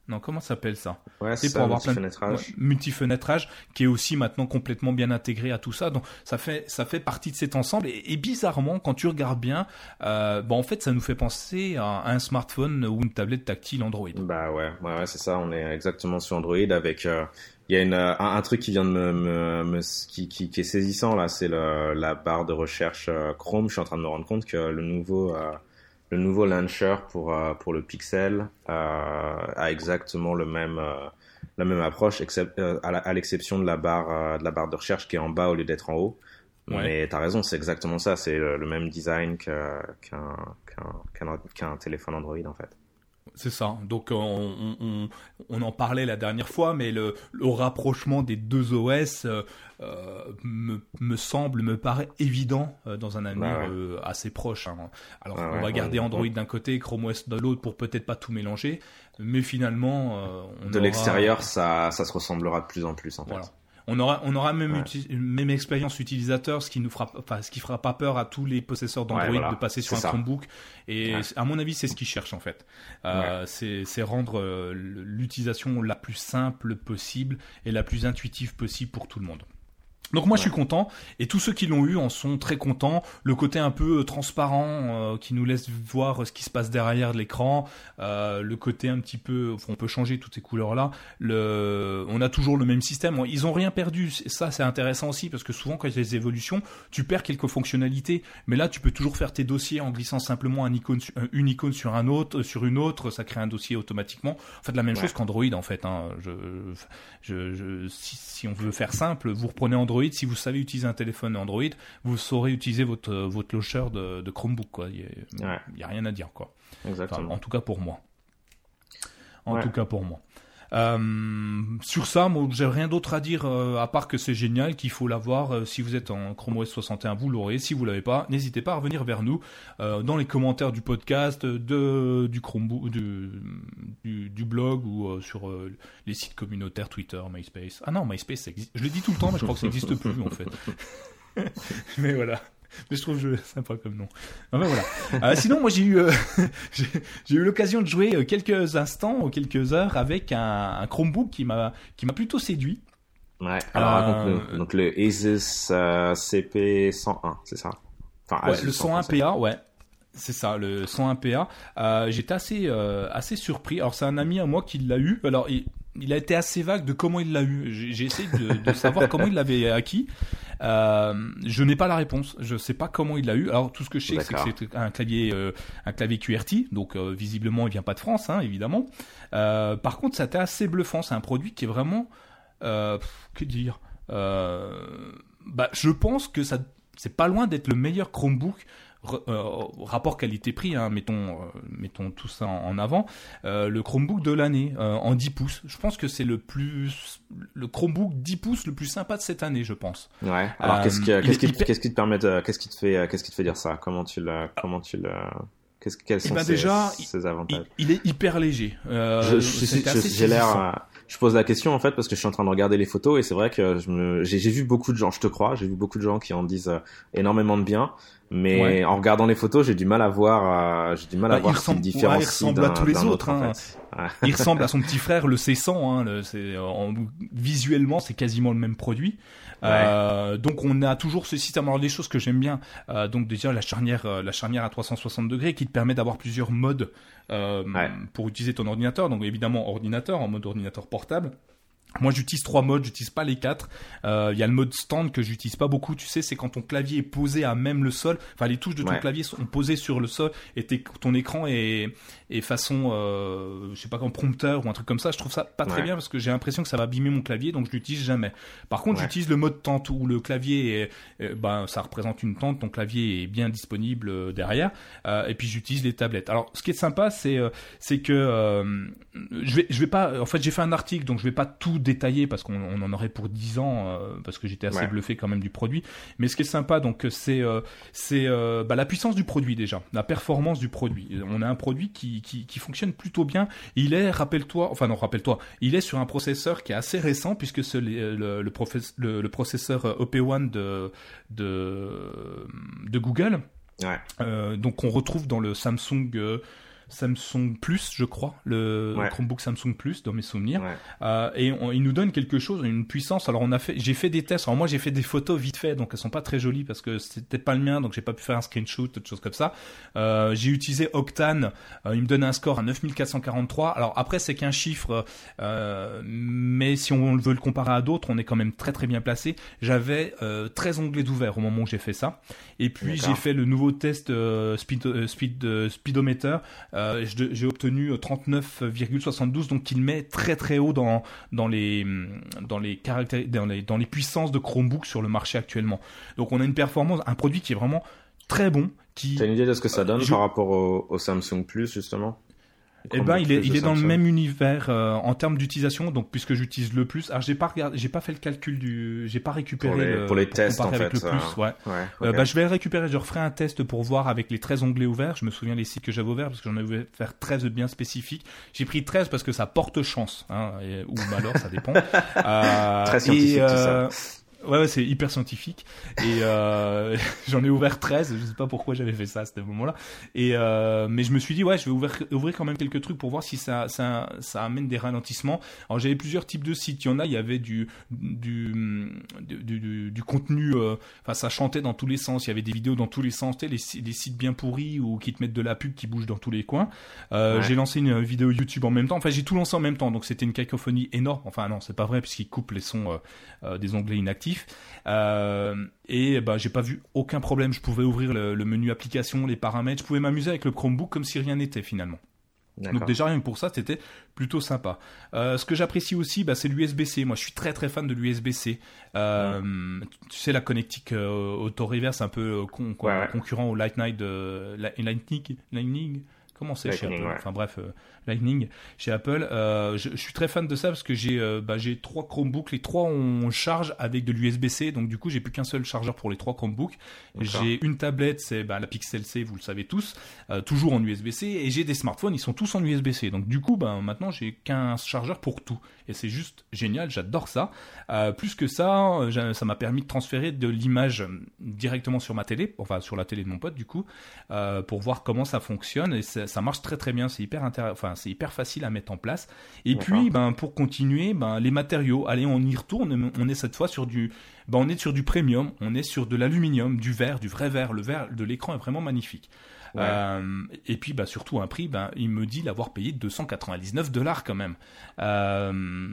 Speaker 1: Non, comment ça s'appelle ça?
Speaker 2: Ouais, c'est ça, multifenêtrage.
Speaker 1: De... multifenêtrage, qui est aussi maintenant complètement bien intégré à tout ça. Donc ça fait ça fait partie de cet ensemble. Et, et bizarrement, quand tu regardes bien, euh, bon en fait, ça nous fait penser à un smartphone ou une tablette tactile Android.
Speaker 2: Bah ouais, ouais, ouais c'est ça. On est exactement sur Android avec. Euh... Il y a une, un, un truc qui vient de me, me, me qui, qui, qui est saisissant là, c'est le, la barre de recherche Chrome. Je suis en train de me rendre compte que le nouveau, euh, le nouveau launcher pour euh, pour le Pixel euh, a exactement le même, euh, la même approche, except, euh, à, la, à l'exception de la barre euh, de la barre de recherche qui est en bas au lieu d'être en haut. Ouais. Mais t'as raison, c'est exactement ça. C'est le, le même design que, qu'un, qu'un, qu'un, qu'un téléphone Android en fait.
Speaker 1: C'est ça. Donc on, on, on en parlait la dernière fois, mais le, le rapprochement des deux O S euh, euh, me, me semble, me paraît évident euh, dans un avenir bah ouais. euh, assez proche. Hein. Alors ah on ouais, va garder Android ouais. d'un côté, Chrome O S de l'autre pour peut-être pas tout mélanger, mais finalement euh, on
Speaker 2: de
Speaker 1: aura...
Speaker 2: l'extérieur ça, ça se ressemblera de plus en plus en fait.
Speaker 1: Voilà. On aura, on aura même, ouais. uti- même expérience utilisateur, ce qui nous fera, enfin, ce qui fera pas peur à tous les possesseurs d'Android ouais, voilà. de passer sur c'est un ça. Chromebook. Et ouais. à mon avis, c'est ce qu'ils cherchent en fait. Euh, ouais. c'est, c'est rendre euh, l'utilisation la plus simple possible et la plus intuitive possible pour tout le monde. Donc moi ouais. je suis content et tous ceux qui l'ont eu en sont très contents. Le côté un peu transparent euh, qui nous laisse voir ce qui se passe derrière l'écran, euh, le côté un petit peu, on peut changer toutes ces couleurs là. Le, on a toujours le même système. Ils ont rien perdu. Ça c'est intéressant aussi parce que souvent quand il y a des évolutions, tu perds quelques fonctionnalités, mais là tu peux toujours faire tes dossiers en glissant simplement un icône, une icône sur un autre, sur une autre, ça crée un dossier automatiquement. En fait la même ouais. chose qu'Android en fait. Hein. Je, je, je, si, si on veut faire simple, vous reprenez Android. Si vous savez utiliser un téléphone Android, vous saurez utiliser votre votre launcher de, de Chromebook quoi. Il y a, ouais. il y a rien à dire quoi.
Speaker 2: Exactement.
Speaker 1: Enfin, en tout cas pour moi. En
Speaker 2: ouais.
Speaker 1: tout cas pour moi. Euh, sur ça, moi, j'ai rien d'autre à dire euh, à part que c'est génial, qu'il faut l'avoir. Euh, si vous êtes en Chrome O S soixante et un, vous l'aurez. Si vous l'avez pas, n'hésitez pas à revenir vers nous euh, dans les commentaires du podcast, de du Chromebook, du, du, du blog ou euh, sur euh, les sites communautaires, Twitter, MySpace. Ah non, MySpace, ça existe. Je le dis tout le temps, mais je crois que ça n'existe plus en fait. Mais voilà. Mais je trouve le jeu sympa comme nom. Enfin, voilà. Euh, sinon, moi j'ai eu euh, j'ai, j'ai eu l'occasion de jouer quelques instants ou quelques heures avec un, un Chromebook qui m'a qui m'a plutôt séduit.
Speaker 2: Ouais. Alors euh, raconte-nous. Donc le Asus euh, C P cent un, c'est ça?
Speaker 1: Enfin, ouais, Asus le cent un P A, ouais. C'est ça, le cent un P A. Euh, j'étais assez euh, assez surpris. Alors c'est un ami à moi qui l'a eu. Alors il il a été assez vague de comment il l'a eu. J'ai, j'ai essayé de, de savoir comment il l'avait acquis. Euh, je n'ai pas la réponse. Je sais pas comment il l'a eu. Alors tout ce que je sais, D'accord. c'est que c'est un clavier, euh, un clavier Q W E R T Y. Donc euh, visiblement, il vient pas de France, hein, évidemment. Euh, par contre, ça a été assez bluffant. C'est un produit qui est vraiment, euh, que dire. Euh, bah, je pense que ça, c'est pas loin d'être le meilleur Chromebook. Euh, rapport qualité-prix, hein, mettons, euh, mettons tout ça en, en avant, euh, le Chromebook de l'année euh, en dix pouces. Je pense que c'est le plus, le Chromebook dix pouces le plus sympa de cette année, je pense.
Speaker 2: Ouais. Alors euh, qu'est-ce qui, qu'est-ce qui, qu'est-ce qui te permet, de, qu'est-ce qui te fait, qu'est-ce qui te fait dire ça? Comment tu le, comment tu le, qu'est-ce, quels sont
Speaker 1: ben
Speaker 2: ses,
Speaker 1: déjà,
Speaker 2: ses avantages?
Speaker 1: Il, il est hyper léger. Euh,
Speaker 2: je, je, je, je, j'ai l'air. Je pose la question en fait parce que je suis en train de regarder les photos et c'est vrai que je me, j'ai, j'ai vu beaucoup de gens, je te crois, j'ai vu beaucoup de gens qui en disent euh, énormément de bien, mais ouais. en regardant les photos, j'ai du mal à voir, euh, j'ai du mal bah, à voir ce qui le différencie ouais, il ressemble
Speaker 1: d'un, à tous les autres.
Speaker 2: Autre,
Speaker 1: hein.
Speaker 2: en fait. ouais.
Speaker 1: Il ressemble à son petit frère, le C cent. Hein, le, c'est, en, visuellement, c'est quasiment le même produit. Ouais. Euh, donc on a toujours ce système. Alors des choses que j'aime bien. Euh, donc déjà la charnière, euh, la charnière à trois cent soixante degrés qui te permet d'avoir plusieurs modes euh, ouais. pour utiliser ton ordinateur. Donc évidemment ordinateur en mode ordinateur portable. Moi, j'utilise trois modes, j'utilise pas les quatre. Il euh, y a le mode stand que j'utilise pas beaucoup. Tu sais, c'est quand ton clavier est posé à même le sol. Enfin, les touches de ton ouais. clavier sont posées sur le sol et t'es, ton écran est, est façon, euh, je sais pas, comme prompteur ou un truc comme ça. Je trouve ça pas très ouais. bien parce que j'ai l'impression que ça va abîmer mon clavier, donc je l'utilise jamais. Par contre, ouais. j'utilise le mode tente où le clavier est, euh, ben, ça représente une tente. Ton clavier est bien disponible euh, derrière. Euh, et puis j'utilise les tablettes. Alors, ce qui est sympa, c'est, euh, c'est que euh, je vais, je vais pas. En fait, j'ai fait un article, donc je vais pas tout détaillé parce qu'on on en aurait pour dix ans euh, parce que j'étais assez ouais. bluffé quand même du produit, mais ce qui est sympa donc c'est euh, c'est euh, bah, la puissance du produit, déjà la performance du produit. On a un produit qui qui, qui fonctionne plutôt bien. Il est, rappelle-toi, enfin non rappelle-toi il est sur un processeur qui est assez récent puisque c'est le, le, le, professe, le, le processeur O P un de de de Google.
Speaker 2: Ouais.
Speaker 1: Euh, donc on retrouve dans le Samsung euh, Samsung Plus, je crois, le
Speaker 2: Ouais.
Speaker 1: Chromebook Samsung Plus dans mes souvenirs.
Speaker 2: Ouais.
Speaker 1: Euh, et on, il nous donne quelque chose, une puissance. Alors on a fait, j'ai fait des tests. Alors moi j'ai fait des photos vite fait, donc elles sont pas très jolies parce que c'était pas le mien, donc j'ai pas pu faire un screenshot, des choses comme ça. Euh, j'ai utilisé Octane, euh, il me donne un score à neuf mille quatre cent quarante-trois. Alors après c'est qu'un chiffre, euh, mais si on veut le comparer à d'autres, on est quand même très très bien placé. J'avais euh, treize onglets d'ouvert au moment où j'ai fait ça. Et puis
Speaker 2: D'accord.
Speaker 1: j'ai fait le nouveau test euh, speed, euh, speed euh, speedometer. Euh, je- j'ai obtenu trente-neuf virgule soixante-douze, donc il met très très haut dans dans les dans les caractér- dans les dans les puissances de Chromebook sur le marché actuellement. Donc on a une performance, un produit qui est vraiment très bon, qui
Speaker 2: T'as une idée de ce que ça donne
Speaker 1: je-
Speaker 2: par rapport au, au Samsung Plus, justement?
Speaker 1: eh ben, il est,
Speaker 2: Plus
Speaker 1: il
Speaker 2: de
Speaker 1: est dans le
Speaker 2: Samsung.
Speaker 1: même univers euh, en termes d'utilisation. Donc, puisque j'utilise le plus, alors j'ai pas regardé, j'ai pas fait le calcul du, j'ai pas récupéré
Speaker 2: Pour les-
Speaker 1: le,
Speaker 2: pour les tests,
Speaker 1: comparer
Speaker 2: en
Speaker 1: avec
Speaker 2: fait,
Speaker 1: le plus.
Speaker 2: ça.
Speaker 1: Ouais.
Speaker 2: Ouais,
Speaker 1: Euh,
Speaker 2: ok.
Speaker 1: bah, je vais le récupérer. Je referai un test pour voir avec les treize onglets ouverts. Je me souviens les sites que j'avais ouverts parce que j'en avais faire treize bien spécifiques. J'ai pris treize parce que ça porte chance, hein, et- ou malheur, ça dépend. Euh,
Speaker 2: Très scientifique,
Speaker 1: et,
Speaker 2: tout
Speaker 1: euh,
Speaker 2: ça.
Speaker 1: Ouais, ouais, c'est hyper scientifique. Et euh, j'en ai ouvert treize. Je sais pas pourquoi j'avais fait ça à ce moment-là. Et euh, mais je me suis dit, ouais, je vais ouvrir, ouvrir quand même quelques trucs pour voir si ça, ça, ça amène des ralentissements. Alors j'avais plusieurs types de sites. Il y en a, il y avait du, du, du, du, du, du contenu. euh, Enfin, ça chantait dans tous les sens. Il y avait des vidéos dans tous les sens. Tu sais, les, si- les sites bien pourris ou qui te mettent de la pub qui bouge dans tous les coins. Euh,
Speaker 2: Ouais.
Speaker 1: J'ai lancé une vidéo YouTube en même temps. Enfin, j'ai tout lancé en même temps. Donc c'était une cacophonie énorme. Enfin non, c'est pas vrai puisqu'il coupe les sons euh, euh, des onglets inactifs. Euh, et bah j'ai pas vu aucun problème. Je pouvais ouvrir le, le menu application, les paramètres. Je pouvais m'amuser avec le Chromebook comme si rien n'était finalement.
Speaker 2: D'accord.
Speaker 1: Donc déjà rien que pour ça, c'était plutôt sympa. Euh, ce que j'apprécie aussi, bah, c'est l'U S B-C. Moi, je suis très très fan de l'U S B-C. Euh, Tu sais, la connectique euh, auto-reverse un peu euh, con, con-
Speaker 2: Ouais, ouais.
Speaker 1: concurrent au Lightning, de, Li- Lightning, Lightning. Comment c'est chez
Speaker 2: Lightning,
Speaker 1: Apple?
Speaker 2: ouais.
Speaker 1: Enfin bref, euh, Lightning chez Apple. Euh, je, je suis très fan de ça parce que j'ai euh, bah, j'ai trois Chromebooks. Les trois on charge avec de l'U S B-C. Donc du coup, j'ai plus qu'un seul chargeur pour les trois Chromebooks.
Speaker 2: D'accord.
Speaker 1: J'ai une tablette, c'est bah, la Pixel C, vous le savez tous, euh, toujours en U S B-C. Et j'ai des smartphones, ils sont tous en U S B-C. Donc du coup, bah, maintenant, j'ai qu'un chargeur pour tout. Et c'est juste génial, j'adore ça. Euh, plus que ça, euh, j'ai- ça m'a permis de transférer de l'image euh, directement sur ma télé, enfin sur la télé de mon pote du coup, euh, pour voir comment ça fonctionne. Et ça, ça marche très très bien, c'est hyper, intér- enfin, c'est hyper facile à mettre en place. Et
Speaker 2: D'accord.
Speaker 1: puis, ben, pour continuer, ben, les matériaux, allez, on y retourne, on est cette fois sur du... Ben, on est sur du premium, on est sur de l'aluminium, du verre, du vrai verre. Le verre de l'écran est vraiment magnifique.
Speaker 2: Ouais.
Speaker 1: Euh, et puis, bah, surtout un prix, ben, il me dit l'avoir payé deux cent quatre-vingt-dix-neuf dollars quand même. Euh,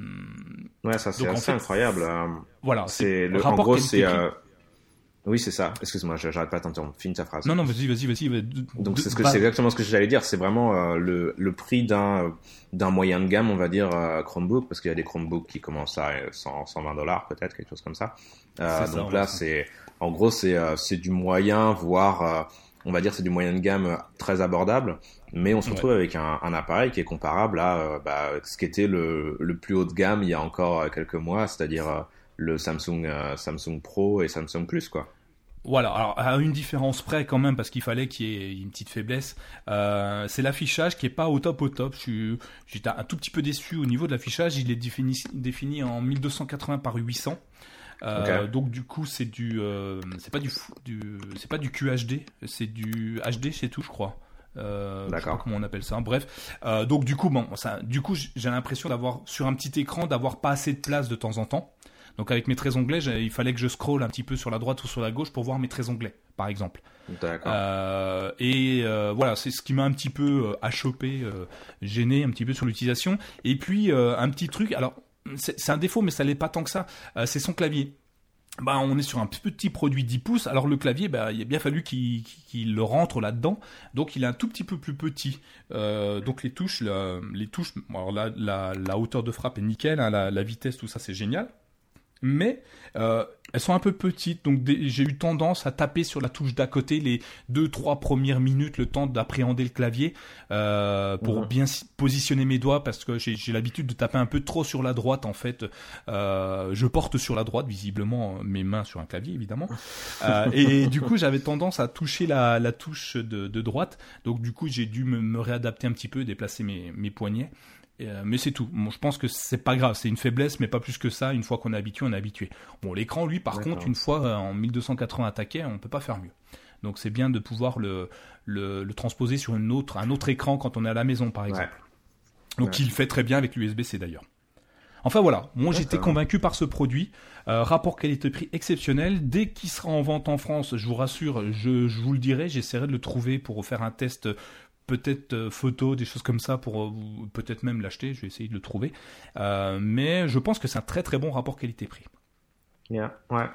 Speaker 2: Ouais, ça c'est
Speaker 1: donc, en
Speaker 2: assez
Speaker 1: fait,
Speaker 2: incroyable. euh,
Speaker 1: voilà.
Speaker 2: C'est le, en
Speaker 1: rapport
Speaker 2: gros, c'est.
Speaker 1: qualité-prix.
Speaker 2: euh, Oui, c'est ça. Excuse-moi, je- j'arrête pas de t'interrompre. Finis ta phrase.
Speaker 1: Non, non, vas-y, vas-y, vas-y. vas-y.
Speaker 2: Donc
Speaker 1: De-
Speaker 2: c'est ce que
Speaker 1: bah,
Speaker 2: c'est exactement ce que j'allais dire. C'est vraiment euh, le le prix d'un d'un moyen de gamme, on va dire euh, Chromebook, parce qu'il y a des Chromebooks qui commencent à euh, cent cent vingt dollars peut-être, quelque chose comme ça. Euh,
Speaker 1: C'est ça,
Speaker 2: donc
Speaker 1: ouais,
Speaker 2: là,
Speaker 1: c'est-
Speaker 2: c'est en gros c'est euh, c'est du moyen, voire euh, on va dire c'est du moyen de gamme euh, très abordable, mais on se
Speaker 1: Ouais.
Speaker 2: retrouve avec un, un appareil qui est comparable à euh, bah, ce qui était le le plus haut de gamme il y a encore euh, quelques mois, c'est-à-dire euh, le Samsung euh, Samsung Pro et Samsung Plus, quoi.
Speaker 1: Voilà, alors à une différence près quand même, parce qu'il fallait qu'il y ait une petite faiblesse, euh, c'est l'affichage qui est pas au top au top. Je suis, j'étais un tout petit peu déçu au niveau de l'affichage. Il est défini, défini en mille deux cent quatre-vingts par huit cents. Euh,
Speaker 2: Ok.
Speaker 1: Donc du coup c'est du, euh, c'est pas du, fou- du, c'est pas du Q H D, c'est du H D, c'est tout, je crois. Euh, je sais pas
Speaker 2: D'accord.
Speaker 1: comment on appelle ça. Bref, euh, donc du coup, bon, ça, du coup, j'ai l'impression d'avoir sur un petit écran d'avoir pas assez de place de temps en temps. Donc avec mes traits onglets, j'ai- il fallait que je scrolle un petit peu sur la droite ou sur la gauche pour voir mes traits onglets, par exemple.
Speaker 2: D'accord.
Speaker 1: Euh, et euh, voilà, c'est ce qui m'a un petit peu euh, achoppé, euh, gêné un petit peu sur l'utilisation. Et puis euh, un petit truc, alors c'est c'est un défaut, mais ça l'est pas tant que ça. Euh, c'est son clavier. Bah, on est sur un petit produit dix pouces. Alors le clavier, bah, il a bien fallu qu'il qu'il le rentre là-dedans. Donc il est un tout petit peu plus petit. Euh, donc les touches, la- les touches. Alors la, la, la hauteur de frappe est nickel, hein, la, la vitesse, tout ça, c'est génial. Mais euh, elles sont un peu petites, donc des- j'ai eu tendance à taper sur la touche d'à côté les deux trois premières minutes, le temps d'appréhender le clavier euh, pour
Speaker 2: Mhm.
Speaker 1: bien si- positionner mes doigts, parce que j'ai j'ai l'habitude de taper un peu trop sur la droite en fait. Euh, je porte sur la droite visiblement mes mains sur un clavier évidemment, euh, et du coup j'avais tendance à toucher la, la touche de, de droite, donc du coup j'ai dû me, me réadapter un petit peu, déplacer mes, mes poignets. Euh, mais c'est tout. Bon, je pense que c'est pas grave, c'est une faiblesse, mais pas plus que ça. Une fois qu'on est habitué, on est habitué. Bon, l'écran, lui, par
Speaker 2: D'accord.
Speaker 1: contre, une fois euh, en mille deux cent quatre-vingts attaqué, on peut pas faire mieux. Donc c'est bien de pouvoir le, le, le transposer sur une autre, un autre écran quand on est à la maison, par exemple. Ouais. Donc ouais. il le fait très bien avec l'U S B-C d'ailleurs. Enfin voilà, moi ouais, j'étais convaincu par ce produit. Euh, rapport qualité-prix exceptionnel. Dès qu'il sera en vente en France, je vous rassure, je, je vous le dirai, j'essaierai de le trouver pour faire un test, peut-être euh, photo, des choses comme ça, pour euh, peut-être même l'acheter. Je vais essayer de le trouver. Euh, mais je pense que c'est un très très bon rapport qualité-prix.
Speaker 2: Yeah, ouais.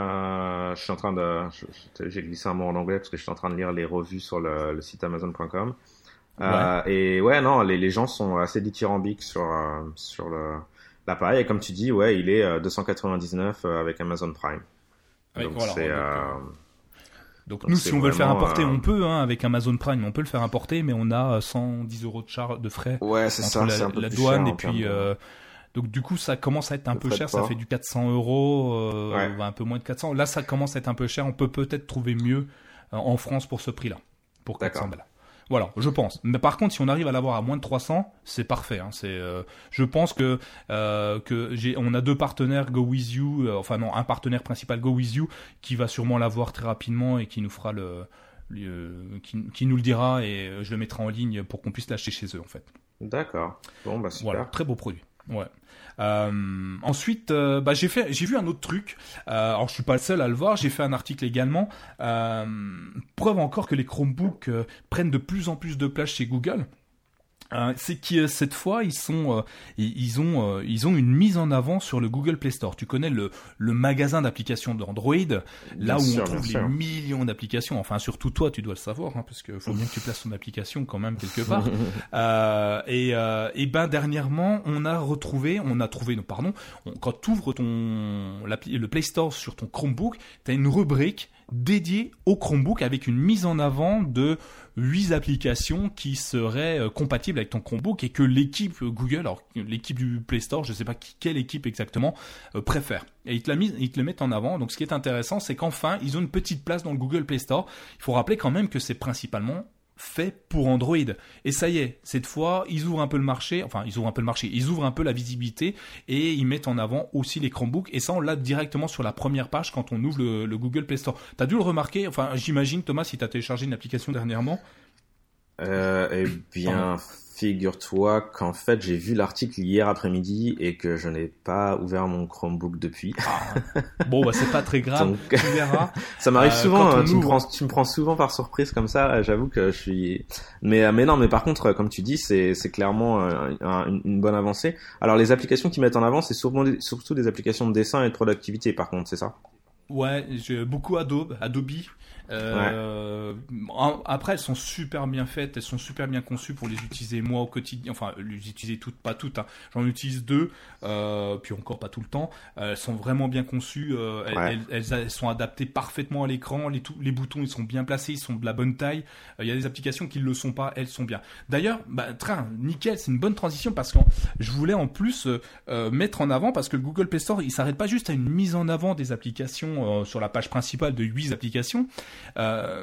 Speaker 2: Euh, je suis en train de, je, j'ai glissé un mot en anglais parce que je suis en train de lire les revues sur le, le site amazon point com. Euh, ouais. Et ouais, non, les, les gens sont assez dithyrambiques sur euh, sur le l'appareil, et comme tu dis, ouais, il est deux cent quatre-vingt-dix-neuf avec Amazon Prime.
Speaker 1: Donc, voilà, c'est, donc, euh... donc, donc nous, si on veut le faire importer, euh... on peut, hein, avec Amazon Prime, on peut le faire importer, mais on a cent dix euros de charge de frais.
Speaker 2: Ouais, c'est ça,
Speaker 1: la,
Speaker 2: c'est un peu
Speaker 1: la
Speaker 2: plus
Speaker 1: douane
Speaker 2: cher,
Speaker 1: et puis. Euh... Donc du coup, ça commence à être un
Speaker 2: le
Speaker 1: peu cher. Ça fait du quatre cents euros, euh, ouais. un peu moins de quatre cents. Là, ça commence à être un peu cher. On peut peut-être trouver mieux euh, en France pour ce prix-là, pour quatre cents balles. Voilà, je pense. Mais par contre, si on arrive à l'avoir à moins de trois cents, c'est parfait. Hein. C'est, euh, je pense que euh, que j'ai, on a deux partenaires Go With You, euh, enfin non, un partenaire principal Go With You qui va sûrement l'avoir très rapidement et qui nous fera le, le qui, qui nous le dira et je le mettrai en ligne pour qu'on puisse l'acheter chez eux en fait.
Speaker 2: D'accord. Bon bah super.
Speaker 1: Voilà, très beau produit. Ouais. Euh, ensuite, euh, bah, j'ai fait, j'ai vu un autre truc. Euh, alors, je suis pas le seul à le voir. J'ai fait un article également. Euh, preuve encore que les Chromebooks euh, prennent de plus en plus de place chez Google. Euh, c'est que euh, cette fois ils sont, euh, ils ont, euh, ils ont une mise en avant sur le Google Play Store. Tu connais le le magasin d'applications d'Android, là bien où sûr, on trouve les sûr. millions d'applications. Enfin, surtout toi, tu dois le savoir, hein, parce que faut bien que tu places ton application quand même quelque part. euh, et euh, et ben dernièrement, on a retrouvé, on a trouvé, non pardon, on, quand tu ouvres ton le Play Store sur ton Chromebook, t'as une rubrique dédiée au Chromebook avec une mise en avant de huit applications qui seraient euh, compatibles avec ton Chromebook et que l'équipe Google, alors l'équipe du Play Store, je sais pas qui, quelle équipe exactement, euh, préfère. Et ils te la mis, ils te le mettent en avant. Donc ce qui est intéressant, c'est qu'enfin, ils ont une petite place dans le Google Play Store. Il faut rappeler quand même que c'est principalement fait pour Android. Et ça y est, cette fois, ils ouvrent un peu le marché, enfin, ils ouvrent un peu le marché, ils ouvrent un peu la visibilité et ils mettent en avant aussi les Chromebooks. Et ça, on l'a directement sur la première page quand on ouvre le, le Google Play Store. T'as dû le remarquer, enfin, j'imagine, Thomas, si t'as téléchargé une application dernièrement.
Speaker 2: Euh, eh bien, figure-toi qu'en fait, j'ai vu l'article hier après-midi et que je n'ai pas ouvert mon Chromebook depuis.
Speaker 1: Ah. Bon, bah, c'est pas très grave. Donc, tu verras.
Speaker 2: Ça m'arrive euh, souvent, hein, tu ouvre... me prends, tu me prends souvent par surprise comme ça, j'avoue que je suis, mais, mais non, mais par contre, comme tu dis, c'est, c'est clairement un, un, une bonne avancée. Alors, les applications qu'ils mettent en avant, c'est surtout, surtout des applications de dessin et de productivité, par contre, c'est ça?
Speaker 1: Ouais, j'ai beaucoup Adobe, Adobe. Euh, ouais. Après, elles sont super bien faites, elles sont super bien conçues pour les utiliser moi au quotidien. Enfin, les utiliser toutes, pas toutes. Hein. J'en utilise deux, euh, puis encore pas tout le temps. Euh, elles sont vraiment bien conçues. Euh, elles, ouais. elles, elles, elles sont adaptées parfaitement à l'écran. Les, tout, les boutons, ils sont bien placés, ils sont de la bonne taille. Il euh, y a des applications qui ne le sont pas, elles sont bien. D'ailleurs, bah, train, nickel, c'est une bonne transition parce que je voulais en plus euh, mettre en avant parce que le Google Play Store, il s'arrête pas juste à une mise en avant des applications euh, sur la page principale de huit applications. Euh,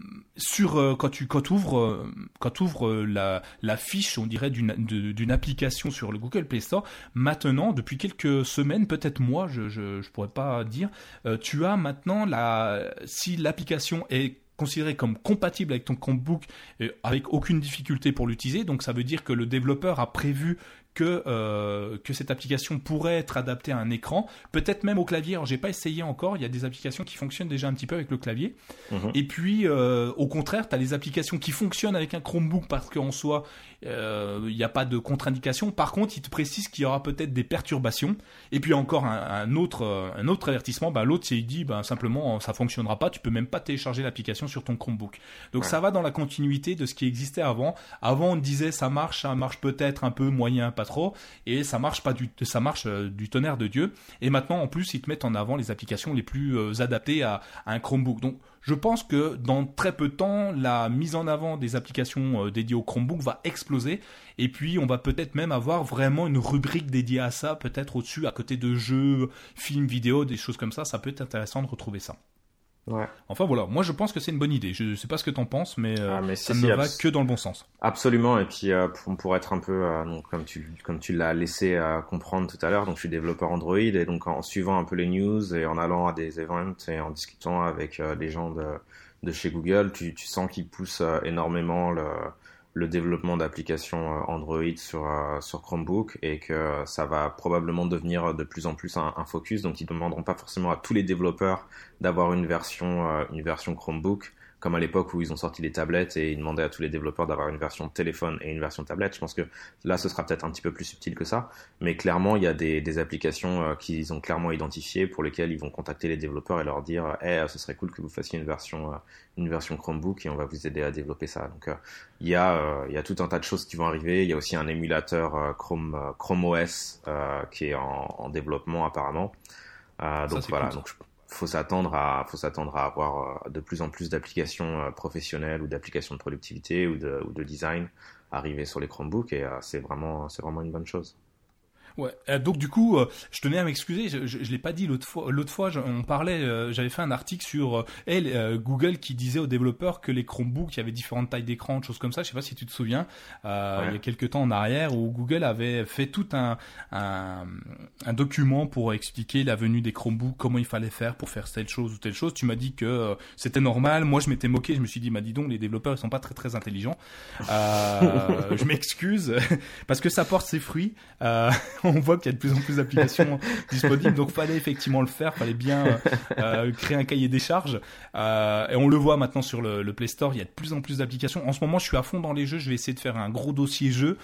Speaker 1: sur euh, quand tu quand tu ouvres euh, quand tu ouvres euh, la la fiche, on dirait d'une de, d'une application sur le Google Play Store, maintenant depuis quelques semaines, peut-être mois, je je je pourrais pas dire, euh, tu as maintenant la si l'application est considéré comme compatible avec ton Chromebook euh, avec aucune difficulté pour l'utiliser, donc ça veut dire que le développeur a prévu que euh, que cette application pourrait être adaptée à un écran, peut-être même au clavier. Alors j'ai pas essayé encore, il y a des applications qui fonctionnent déjà un petit peu avec le clavier. Mmh. Et puis euh, au contraire, tu as les applications qui fonctionnent avec un Chromebook parce qu'en soi, il euh, n'y a pas de contre-indication. Par contre, il te précise qu'il y aura peut-être des perturbations. Et puis encore un, un autre un autre avertissement, bah l'autre c'est il dit bah simplement ça fonctionnera pas, tu peux même pas télécharger l'application sur ton Chromebook. Donc ouais. Ça va dans la continuité de ce qui existait avant. Avant on disait ça marche, ça marche peut-être un peu moyen, pas trop, et ça marche pas du ça marche euh, du tonnerre de Dieu. Et maintenant en plus ils te mettent en avant les applications les plus euh, adaptées à, à un Chromebook. Donc je pense que dans très peu de temps la mise en avant des applications euh, dédiées au Chromebook va exploser, et puis on va peut-être même avoir vraiment une rubrique dédiée à ça, peut-être au-dessus à côté de jeux, films, vidéos, des choses comme ça. Ça peut être intéressant de retrouver ça.
Speaker 2: Ouais.
Speaker 1: Enfin voilà, moi je pense que c'est une bonne idée. Je sais pas ce que t'en penses, mais, euh, ah, mais ça
Speaker 2: si,
Speaker 1: ne
Speaker 2: si,
Speaker 1: va
Speaker 2: abs-
Speaker 1: que dans le bon sens.
Speaker 2: Absolument. Et puis euh, pour, pour être un peu, euh, donc comme tu comme tu l'as laissé euh, comprendre tout à l'heure, donc je suis développeur Android, et donc en suivant un peu les news et en allant à des events et en discutant avec euh, des gens de de chez Google, tu, tu sens qu'ils poussent euh, énormément le, le développement d'applications Android sur, euh, sur Chromebook et que ça va probablement devenir de plus en plus un, un focus. Donc, ils ne demanderont pas forcément à tous les développeurs d'avoir une version, euh, une version Chromebook, comme à l'époque où ils ont sorti les tablettes et ils demandaient à tous les développeurs d'avoir une version téléphone et une version tablette. Je pense que là, ce sera peut-être un petit peu plus subtil que ça. Mais clairement, il y a des, des applications euh, qu'ils ont clairement identifiées pour lesquelles ils vont contacter les développeurs et leur dire hey, « ce serait cool que vous fassiez une version, euh, une version Chromebook et on va vous aider à développer ça. » Donc, euh, il, y a, euh, il y a tout un tas de choses qui vont arriver. Il y a aussi un émulateur euh, Chrome, euh, Chrome O S euh, qui est en, en développement apparemment. Euh, donc
Speaker 1: ça,
Speaker 2: voilà,
Speaker 1: cool.
Speaker 2: donc je faut s'attendre à faut s'attendre à avoir de plus en plus d'applications professionnelles ou d'applications de productivité ou de ou de design arriver sur les Chromebooks et c'est vraiment c'est vraiment une bonne chose.
Speaker 1: Ouais. Euh, donc du coup, euh, je tenais à m'excuser. Je, je, je l'ai pas dit l'autre fois. L'autre fois, je, on parlait. Euh, j'avais fait un article sur euh, elle, euh, Google qui disait aux développeurs que les Chromebooks, il y avait différentes tailles d'écran, choses comme ça. Je sais pas si tu te souviens. Euh, ouais. Il y a quelques temps en arrière, où Google avait fait tout un un, un document pour expliquer la venue des Chromebooks, comment il fallait faire pour faire telle chose ou telle chose. Tu m'as dit que euh, c'était normal. Moi, je m'étais moqué. Je me suis dit, bah dis donc, les développeurs, ils sont pas très très intelligents. Euh, je m'excuse parce que ça porte ses fruits. Euh, on voit qu'il y a de plus en plus d'applications disponibles, donc fallait effectivement le faire, fallait bien euh, créer un cahier des charges. Euh, et on le voit maintenant sur le, le Play Store, il y a de plus en plus d'applications. En ce moment, je suis à fond dans les jeux. Je vais essayer de faire un gros dossier jeu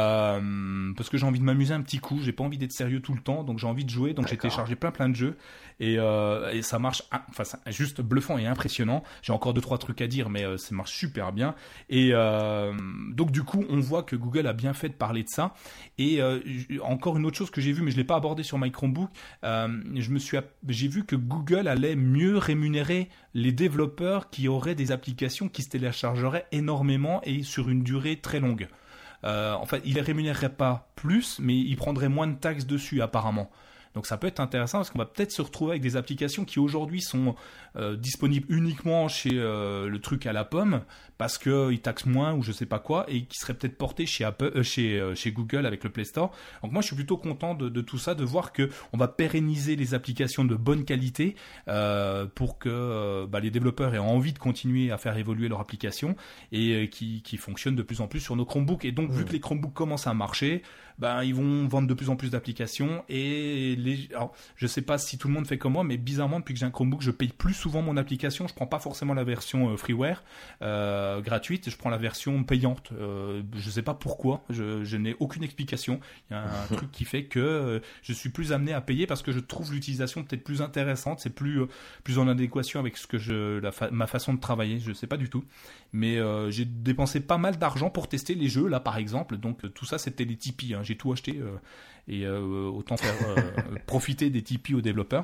Speaker 1: euh, parce que j'ai envie de m'amuser un petit coup. J'ai pas envie d'être sérieux tout le temps, donc j'ai envie de jouer. Donc D'accord. J'ai téléchargé plein plein de jeux et, euh, et ça marche. Enfin, c'est juste bluffant et impressionnant. J'ai encore deux trois trucs à dire, mais euh, ça marche super bien. Et euh, donc du coup, on voit que Google a bien fait de parler de ça. Et euh, encore une autre chose que j'ai vu, mais je l'ai pas abordé sur My Chromebook, euh, je me suis, j'ai vu que Google allait mieux rémunérer les développeurs qui auraient des applications qui se téléchargeraient énormément et sur une durée très longue. Euh, en fait, il les rémunérerait pas plus, mais il prendrait moins de taxes dessus apparemment. Donc ça peut être intéressant parce qu'on va peut-être se retrouver avec des applications qui aujourd'hui sont euh, disponibles uniquement chez euh, le truc à la pomme parce qu'ils taxent moins ou je sais pas quoi et qui seraient peut-être portés chez Apple, euh, chez, euh, chez Google avec le Play Store. Donc moi je suis plutôt content de, de tout ça, de voir que on va pérenniser les applications de bonne qualité euh, pour que euh, bah, les développeurs aient envie de continuer à faire évoluer leur application et euh, qui, qui fonctionnent de plus en plus sur nos Chromebooks. Et donc mmh. vu que les Chromebooks commencent à marcher, ben, ils vont vendre de plus en plus d'applications et les... Alors, je sais pas si tout le monde fait comme moi, mais bizarrement, depuis que j'ai un Chromebook, je paye plus souvent mon application. Je prends pas forcément la version euh, freeware euh, gratuite, je prends la version payante. Euh, je sais pas pourquoi, je, je n'ai aucune explication. Il y a un truc qui fait que euh, je suis plus amené à payer parce que je trouve l'utilisation peut-être plus intéressante, c'est plus euh, plus en adéquation avec ce que je la fa- ma façon de travailler. Je sais pas du tout, mais euh, j'ai dépensé pas mal d'argent pour tester les jeux là, par exemple. Donc euh, tout ça, c'était les Tipeee. Hein. J'ai tout acheté euh, et euh, autant faire euh, profiter des Tipeee aux développeurs.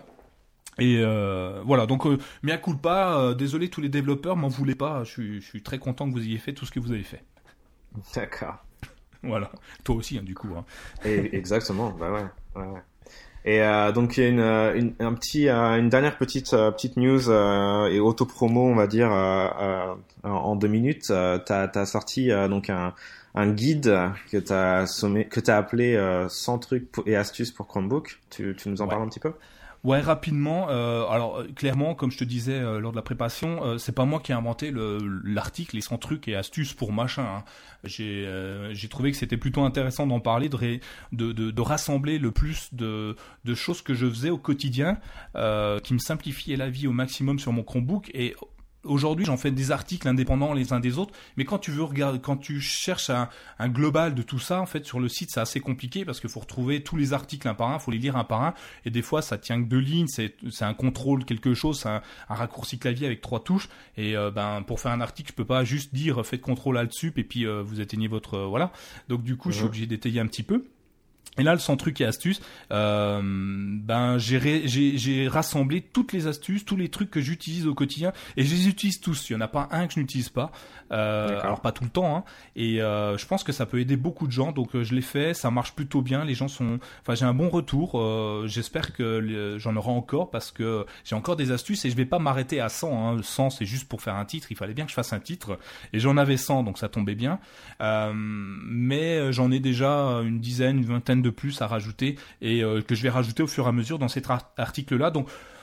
Speaker 1: Et euh, voilà, donc euh, mea culpa, euh, désolé tous les développeurs, m'en voulez pas, je suis, je suis très content que vous ayez fait tout ce que vous avez fait.
Speaker 2: D'accord.
Speaker 1: Voilà, toi aussi hein, du coup. Hein.
Speaker 2: Et, exactement, bah ouais, ouais, ouais. Et euh, donc il y a une, une un petit euh, une dernière petite euh, petite news euh, et auto-promo on va dire euh, euh, en deux minutes. Euh, t'as t'as sorti euh, donc un un guide que t'as sommé que t'as appelé euh, cent trucs et astuces pour Chromebook. Tu tu nous en ouais. parles un petit peu?
Speaker 1: Ouais, rapidement. Euh, alors clairement, comme je te disais euh, lors de la préparation, euh, c'est pas moi qui ai inventé le, l'article, les cent trucs et astuces pour machin. Hein. J'ai, euh, j'ai trouvé que c'était plutôt intéressant d'en parler, de, ré, de, de, de rassembler le plus de, de choses que je faisais au quotidien, euh, qui me simplifiaient la vie au maximum sur mon Chromebook. Et aujourd'hui, j'en fais des articles indépendants les uns des autres, mais quand tu veux regarder, quand tu cherches un, un global de tout ça, en fait, sur le site, c'est assez compliqué parce qu'il faut retrouver tous les articles un par un, faut les lire un par un, et des fois, ça tient que deux lignes, c'est, c'est un contrôle quelque chose, c'est un, un raccourci clavier avec trois touches, et euh, ben pour faire un article, je peux pas juste dire faites contrôle alt sup et puis euh, vous éteignez votre euh, voilà. Donc du coup, mmh. je suis obligé d'étayer un petit peu. Et là, le cent trucs et astuces, euh, ben j'ai, ré, j'ai j'ai rassemblé toutes les astuces, tous les trucs que j'utilise au quotidien, et je les utilise tous. Il y en a pas un que je n'utilise pas. Euh, alors pas tout le temps, hein. Et euh, je pense que ça peut aider beaucoup de gens. Donc euh, je l'ai fait, ça marche plutôt bien. Les gens sont, enfin j'ai un bon retour. Euh, j'espère que les, j'en aurai encore parce que j'ai encore des astuces et je vais pas m'arrêter à cent. Hein. cent c'est juste pour faire un titre. Il fallait bien que je fasse un titre et j'en avais cent, donc ça tombait bien. Euh, mais j'en ai déjà une dizaine, une vingtaine de plus à rajouter et euh, que je vais rajouter au fur et à mesure dans cet article là. Donc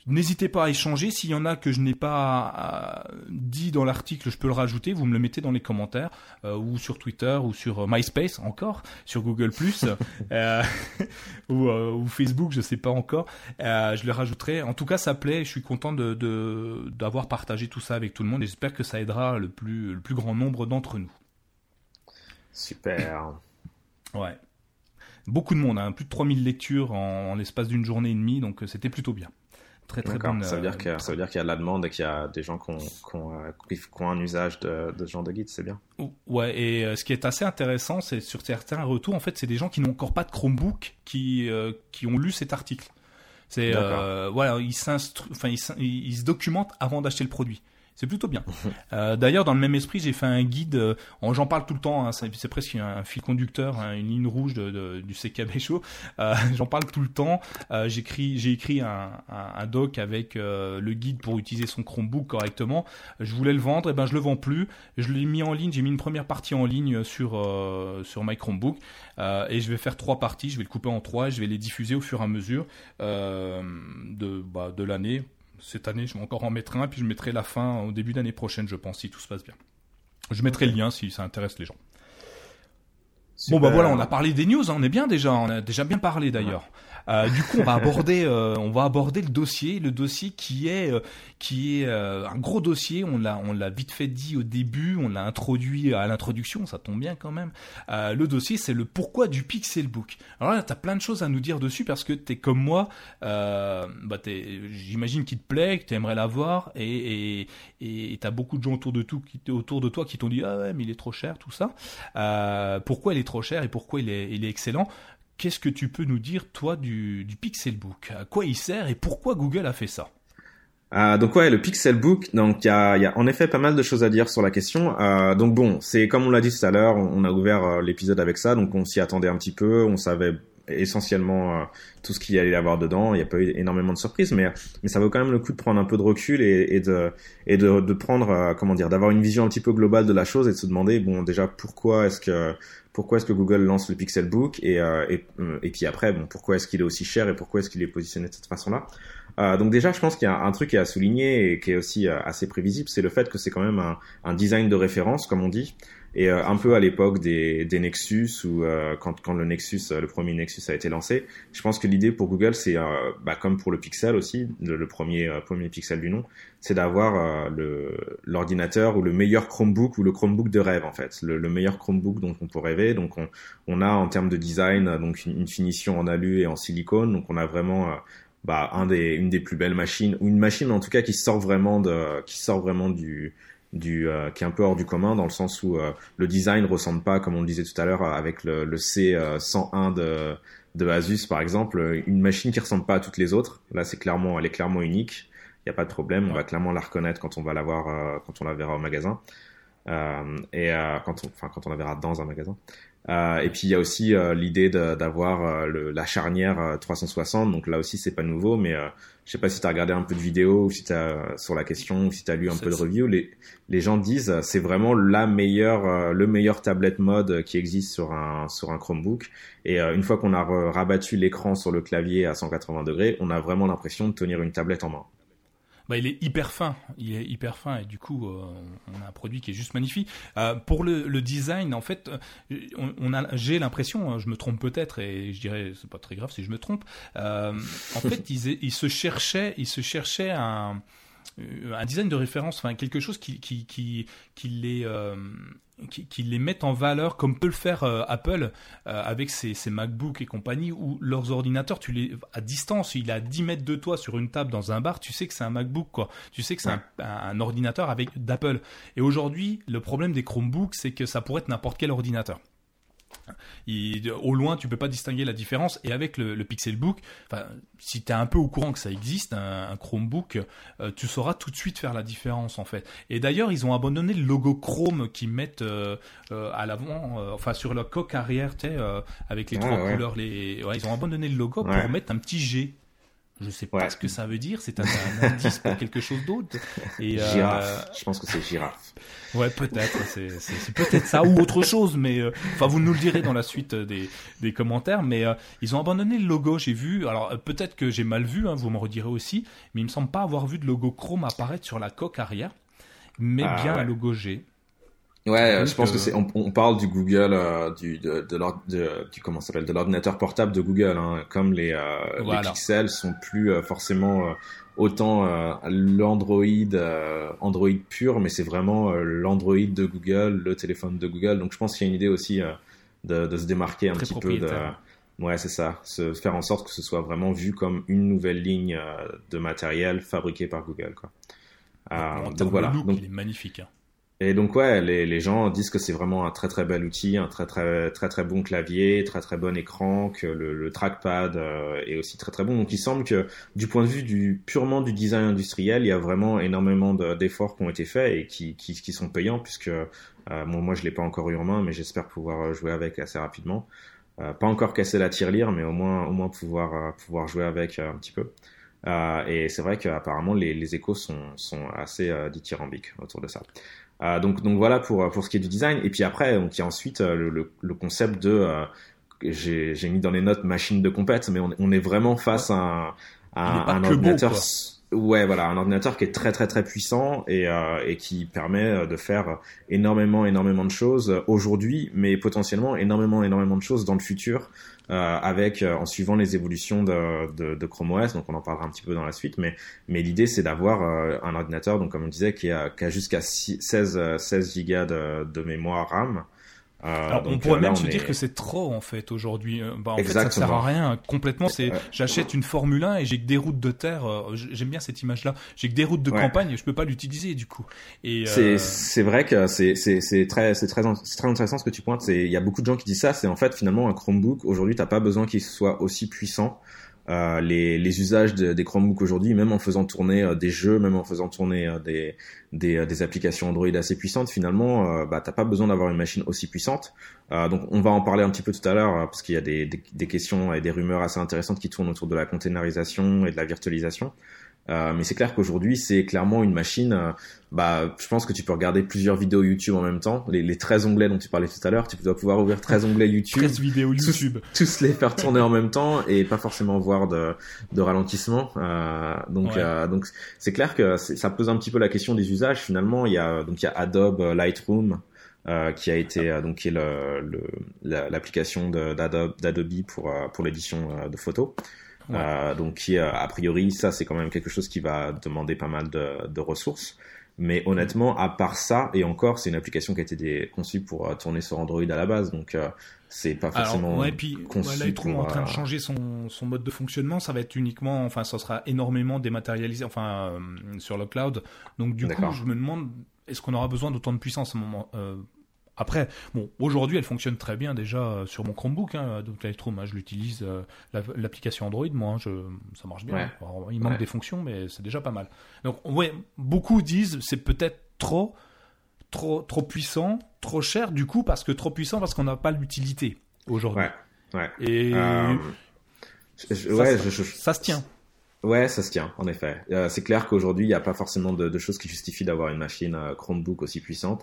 Speaker 1: N'hésitez pas à échanger. S'il y en a que je n'ai pas euh, dit dans l'article, je peux le rajouter. Vous me le mettez dans les commentaires euh, ou sur Twitter ou sur MySpace encore, sur Google plus euh, ou, euh, ou Facebook, je sais pas encore. Euh, je le rajouterai. En tout cas, ça plaît. Je suis content de, de d'avoir partagé tout ça avec tout le monde. Et j'espère que ça aidera le plus le plus grand nombre d'entre nous.
Speaker 2: Super.
Speaker 1: Ouais. Beaucoup de monde, hein. Plus de trois mille lectures en, en l'espace d'une journée et demie, donc euh, c'était plutôt bien. Très très
Speaker 2: D'accord.
Speaker 1: bonne.
Speaker 2: Ça veut dire
Speaker 1: euh,
Speaker 2: que ça veut dire qu'il y a de la demande et qu'il y a des gens qui ont, qui ont, euh, qui ont un usage de, de ce genre de guide, c'est bien.
Speaker 1: Ouais, et euh, ce qui est assez intéressant, c'est sur certains retours, en fait, c'est des gens qui n'ont encore pas de Chromebook qui euh, qui ont lu cet article. C'est euh, voilà, ils s'instru... enfin ils, ils se documentent avant d'acheter le produit. C'est plutôt bien. Euh, d'ailleurs, dans le même esprit, j'ai fait un guide. Euh, j'en parle tout le temps. Hein, c'est, c'est presque un, un fil conducteur, hein, une ligne rouge de, de, du C K B Show. Euh, j'en parle tout le temps. Euh, j'ai écrit, j'ai écrit un, un, un doc avec euh, le guide pour utiliser son Chromebook correctement. Je voulais le vendre, et ben je le vends plus. Je l'ai mis en ligne. J'ai mis une première partie en ligne sur euh, sur My Chromebook euh, et je vais faire trois parties. Je vais le couper en trois. Et je vais les diffuser au fur et à mesure euh, de bah, de l'année. Cette année, je vais encore en mettre un, puis je mettrai la fin au début d'année prochaine, je pense, si tout se passe bien. Je mettrai okay. le lien si ça intéresse les gens. Super. Bon, bah voilà, on a parlé des news, hein, on est bien déjà, on a déjà bien parlé d'ailleurs. Ouais. Euh, du coup, on va aborder, euh, on va aborder le dossier, le dossier qui est, euh, qui est euh, un gros dossier. On l'a, on l'a vite fait dit au début, on l'a introduit à l'introduction, ça tombe bien quand même. Euh, le dossier, c'est le pourquoi du Pixelbook. Alors là, t'as plein de choses à nous dire dessus parce que t'es comme moi, euh, bah t'es, j'imagine qu'il te plaît, que t'aimerais l'avoir, et et et t'as beaucoup de gens autour de tout, qui, autour de toi, qui t'ont dit ah ouais mais il est trop cher, tout ça. Euh, pourquoi il est trop cher et pourquoi il est, il est excellent? Qu'est-ce que tu peux nous dire, toi, du, du Pixelbook? À quoi il sert et pourquoi Google a fait ça?
Speaker 2: Euh, donc ouais, le Pixelbook, donc il y a, y a en effet pas mal de choses à dire sur la question. Euh, donc bon, c'est comme on l'a dit tout à l'heure, on, on a ouvert euh, l'épisode avec ça, donc on s'y attendait un petit peu, on savait essentiellement euh, tout ce qu'il y allait y avoir dedans. Il n'y a pas eu énormément de surprises, mais mais ça vaut quand même le coup de prendre un peu de recul et, et de et de, de prendre euh, comment dire, d'avoir une vision un petit peu globale de la chose et de se demander bon déjà pourquoi est-ce que pourquoi est-ce que Google lance le Pixelbook et euh, et et puis après bon pourquoi est-ce qu'il est aussi cher et pourquoi est-ce qu'il est positionné de cette façon-là. Euh, donc déjà, je pense qu'il y a un truc qui est à souligner et qui est aussi euh, assez prévisible, c'est le fait que c'est quand même un, un design de référence, comme on dit, et euh, un peu à l'époque des, des Nexus ou euh, quand, quand le Nexus, le premier Nexus a été lancé. Je pense que l'idée pour Google, c'est euh, bah, comme pour le Pixel aussi, le, le premier euh, premier Pixel du nom, c'est d'avoir euh, le l'ordinateur ou le meilleur Chromebook ou le Chromebook de rêve en fait, le, le meilleur Chromebook dont on peut rêver. Donc on, on a en termes de design donc une, une finition en alu et en silicone, donc on a vraiment euh, bah un des une des plus belles machines ou une machine en tout cas qui sort vraiment de qui sort vraiment du du euh, qui est un peu hors du commun dans le sens où euh, le design ressemble pas comme on le disait tout à l'heure avec le, le C cent un de de Asus par exemple, une machine qui ressemble pas à toutes les autres. Là c'est clairement elle est clairement unique, il y a pas de problème, on va clairement la reconnaître quand on va la voir euh, quand on la verra au magasin euh, et euh, quand on enfin quand on la verra dans un magasin. Euh, et puis il y a aussi euh, l'idée de, d'avoir euh, le, la charnière euh, trois cent soixante, donc là aussi c'est pas nouveau, mais euh, je sais pas si t'as regardé un peu de vidéos ou si t'as euh, sur la question ou si t'as lu un c'est peu de reviews, les les gens disent euh, c'est vraiment la meilleure euh, le meilleur tablet mode qui existe sur un sur un Chromebook, et euh, une fois qu'on a re- rabattu l'écran sur le clavier à cent quatre-vingts degrés, on a vraiment l'impression de tenir une tablette en main.
Speaker 1: Bah, il est hyper fin, il est hyper fin et du coup euh, on a un produit qui est juste magnifique. Euh, pour le, le design, en fait, on, on a, j'ai l'impression, je me trompe peut-être et je dirais c'est pas très grave si je me trompe. Euh, en fait, ils, ils se cherchaient, ils se cherchaient un, un design de référence, enfin quelque chose qui qui qui qui les euh, qui, qui les mettent en valeur comme peut le faire euh, Apple euh, avec ses, ses MacBook et compagnie, où leurs ordinateurs, tu les à distance, il est à dix mètres de toi sur une table dans un bar, tu sais que c'est un MacBook quoi, tu sais que c'est ouais. un, un, un ordinateur avec d'Apple. Et aujourd'hui, le problème des Chromebooks, c'est que ça pourrait être n'importe quel ordinateur. Il, au loin, tu peux pas distinguer la différence. Et avec le, le Pixelbook, enfin, si tu es un peu au courant que ça existe, un, un Chromebook, euh, tu sauras tout de suite faire la différence en fait. Et d'ailleurs, ils ont abandonné le logo Chrome qu'ils mettent euh, euh, à l'avant, euh, enfin sur leur coque arrière, tu sais, euh, avec les ah, trois ouais. couleurs. Les, ouais, ils ont abandonné le logo ouais. pour mettre un petit G. Je sais
Speaker 2: Ouais.
Speaker 1: pas ce que ça veut dire. C'est un, un indice pour quelque chose d'autre. Et, euh,
Speaker 2: Girafe. Je pense que c'est girafe.
Speaker 1: Ouais, peut-être. C'est, c'est, c'est peut-être ça ou autre chose. Mais euh, enfin, vous nous le direz dans la suite des, des commentaires. Mais euh, ils ont abandonné le logo. J'ai vu. Alors euh, peut-être que j'ai mal vu. Hein, vous me redirez aussi. Mais il me semble pas avoir vu de logo Chrome apparaître sur la coque arrière. Mais
Speaker 2: Ah,
Speaker 1: bien
Speaker 2: ouais.
Speaker 1: un logo G.
Speaker 2: Ouais,
Speaker 1: Donc,
Speaker 2: je pense
Speaker 1: euh,
Speaker 2: que c'est. On, on parle du Google, euh, du de, de, l'ord- de du comment ça s'appelle, de l'ordinateur portable de Google. Hein, comme les euh,
Speaker 1: Voilà.
Speaker 2: les pixels sont plus euh, forcément euh, autant euh, l'Android euh, Android pur, mais c'est vraiment euh, l'Android de Google, le téléphone de Google. Donc je pense qu'il y a une idée aussi euh, de, de se démarquer un
Speaker 1: Très
Speaker 2: petit peu de.
Speaker 1: propriétaire.
Speaker 2: Ouais, c'est ça. Se faire en sorte que ce soit vraiment vu comme une nouvelle ligne euh, de matériel fabriqué par Google, quoi. Euh,
Speaker 1: En
Speaker 2: donc
Speaker 1: termes
Speaker 2: voilà.
Speaker 1: de look,
Speaker 2: Donc,
Speaker 1: il est magnifique. Hein.
Speaker 2: et donc ouais, les, les gens disent que c'est vraiment un très très bel outil, un très très très très bon clavier, très très bon écran, que le, le trackpad euh, est aussi très très bon. Donc il semble que du point de vue du purement du design industriel, il y a vraiment énormément de, d'efforts qui ont été faits et qui qui, qui sont payants puisque euh, bon, moi je l'ai pas encore eu en main, mais j'espère pouvoir jouer avec assez rapidement. Euh, pas encore casser la tirelire, mais au moins au moins pouvoir euh, pouvoir jouer avec euh, un petit peu. Euh, et c'est vrai qu'apparemment les, les échos sont sont assez euh, dithyrambiques autour de ça. Euh, donc, donc voilà pour pour ce qui est du design. Et puis après, donc il y a ensuite euh, le, le, le concept de euh, j'ai j'ai mis dans les notes machine de compète, mais on, on est vraiment face à un, à
Speaker 1: Il est pas
Speaker 2: un
Speaker 1: que
Speaker 2: ordinateur.
Speaker 1: beau, quoi.
Speaker 2: Ouais, voilà, un ordinateur qui est très très très puissant et euh, et qui permet de faire énormément énormément de choses aujourd'hui, mais potentiellement énormément énormément de choses dans le futur. Euh, avec euh, en suivant les évolutions de, de, de Chrome O S, donc on en parlera un petit peu dans la suite, mais mais l'idée c'est d'avoir euh, un ordinateur, donc comme on disait, qui a, qui a jusqu'à seize gigas de, de mémoire RAM. Euh,
Speaker 1: Alors,
Speaker 2: donc,
Speaker 1: on pourrait
Speaker 2: euh, là,
Speaker 1: même
Speaker 2: on
Speaker 1: se
Speaker 2: est...
Speaker 1: dire que c'est trop en fait aujourd'hui. Euh, Bah, en fait,
Speaker 2: Exactement.
Speaker 1: ça sert à rien. Complètement, c'est
Speaker 2: Ouais.
Speaker 1: j'achète une Formule un et j'ai que des routes de terre. euh, J'aime bien cette image-là. J'ai que des routes de
Speaker 2: Ouais.
Speaker 1: campagne et je peux pas l'utiliser du coup. Et euh,
Speaker 2: C'est c'est vrai que c'est c'est c'est très c'est très c'est très intéressant ce que tu pointes. C'est il y a beaucoup de gens qui disent ça. C'est en fait finalement un Chromebook aujourd'hui, t'as pas besoin qu'il soit aussi puissant. Euh, les les usages de, des Chromebooks aujourd'hui, même en faisant tourner euh, des jeux, même en faisant tourner euh, des des euh, des applications Android assez puissantes, finalement, euh, bah t'as pas besoin d'avoir une machine aussi puissante. Euh, donc on va en parler un petit peu tout à l'heure euh, parce qu'il y a des, des des questions et des rumeurs assez intéressantes qui tournent autour de la containerisation et de la virtualisation. Euh, mais c'est clair qu'aujourd'hui, c'est clairement une machine. Euh, bah, je pense que tu peux regarder plusieurs vidéos YouTube en même temps. Les, les treize onglets dont tu parlais tout à l'heure, tu dois pouvoir ouvrir treize onglets YouTube,
Speaker 1: treize vidéos
Speaker 2: tous,
Speaker 1: YouTube.
Speaker 2: tous les faire tourner en même temps et pas forcément voir de, de ralentissement. Euh, donc,
Speaker 1: Ouais.
Speaker 2: euh, donc c'est clair que c'est, ça pose un petit peu la question des usages. Finalement, il y a donc il y a Adobe Lightroom. Euh, qui a été euh, donc qui est le, le la, l'application de, d'Adobe, d'Adobe pour euh, pour l'édition euh, de photos.
Speaker 1: Ouais.
Speaker 2: Euh, donc qui euh, a priori ça c'est quand même quelque chose qui va demander pas mal de, de ressources, mais honnêtement à part ça, et encore c'est une application qui a été des, conçue pour euh, tourner sur Android à la base, donc euh, c'est pas forcément
Speaker 1: Alors, ouais, puis
Speaker 2: conçu
Speaker 1: ouais, Lightroom est
Speaker 2: pour,
Speaker 1: en train de
Speaker 2: euh,
Speaker 1: changer son, son mode de fonctionnement. Ça va être uniquement, enfin, ça sera énormément dématérialisé, enfin, euh, sur le cloud. Donc, du
Speaker 2: D'accord.
Speaker 1: coup, je me demande, est-ce qu'on aura besoin d'autant de puissance à un moment euh, Après, bon, aujourd'hui, elle fonctionne très bien déjà euh, sur mon Chromebook, hein, donc Lightroom, hein, je l'utilise, euh, la- l'application Android, moi, hein, je, ça marche bien.
Speaker 2: Ouais.
Speaker 1: Alors, il manque
Speaker 2: Ouais.
Speaker 1: des fonctions, mais c'est déjà pas mal. Donc, ouais, beaucoup disent c'est peut-être trop, trop, trop puissant, trop cher, du coup, parce que trop puissant parce qu'on n'a pas l'utilité aujourd'hui.
Speaker 2: ouais ouais
Speaker 1: Et
Speaker 2: Euh, je- je-
Speaker 1: ça,
Speaker 2: ouais
Speaker 1: ça,
Speaker 2: je, je-
Speaker 1: ça se tient.
Speaker 2: Ouais, ça se tient, en effet. Euh, c'est clair qu'aujourd'hui, il n'y a pas forcément de, de choses qui justifient d'avoir une machine euh, Chromebook aussi puissante.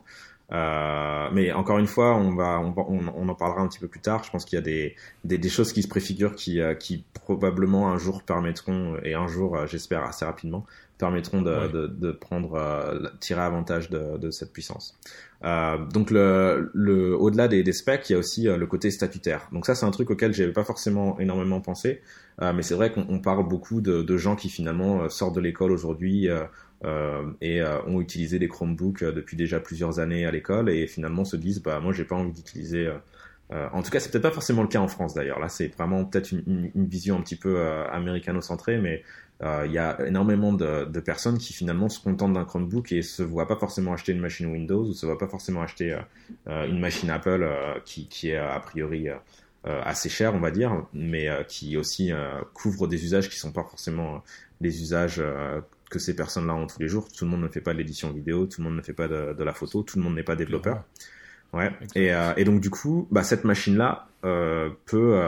Speaker 2: Euh, mais encore une fois, on va, on, va on, on en parlera un petit peu plus tard. Je pense qu'il y a des, des, des choses qui se préfigurent qui, euh, qui probablement un jour permettront, et un jour, euh, j'espère assez rapidement, permettront de,
Speaker 1: Ouais.
Speaker 2: de, de prendre, euh, tirer avantage de, de cette puissance. Euh, donc le, le, au-delà des, des specs, il y a aussi euh, le côté statutaire. Donc ça, c'est un truc auquel j'avais pas forcément énormément pensé, euh, mais c'est vrai qu'on on parle beaucoup de, de gens qui finalement euh, sortent de l'école aujourd'hui euh, euh, et euh, ont utilisé des Chromebooks euh, depuis déjà plusieurs années à l'école et finalement se disent bah moi j'ai pas envie d'utiliser. Euh, euh, en tout cas, c'est peut-être pas forcément le cas en France d'ailleurs. Là, c'est vraiment peut-être une, une, une vision un petit peu euh, américano-centrée, mais il euh, y a énormément de, de personnes qui finalement se contentent d'un Chromebook et se voient pas forcément acheter une machine Windows ou se voient pas forcément acheter euh, euh, une machine Apple euh, qui, qui est a priori euh, euh, assez chère, on va dire, mais euh, qui aussi euh, couvre des usages qui sont pas forcément euh, les usages euh, que ces personnes-là ont tous les jours. Tout le monde ne fait pas de l'édition vidéo, tout le monde ne fait pas de, de la photo, tout le monde n'est pas développeur. Ouais. Et, euh, et donc du coup, bah, cette machine-là euh, peut, euh,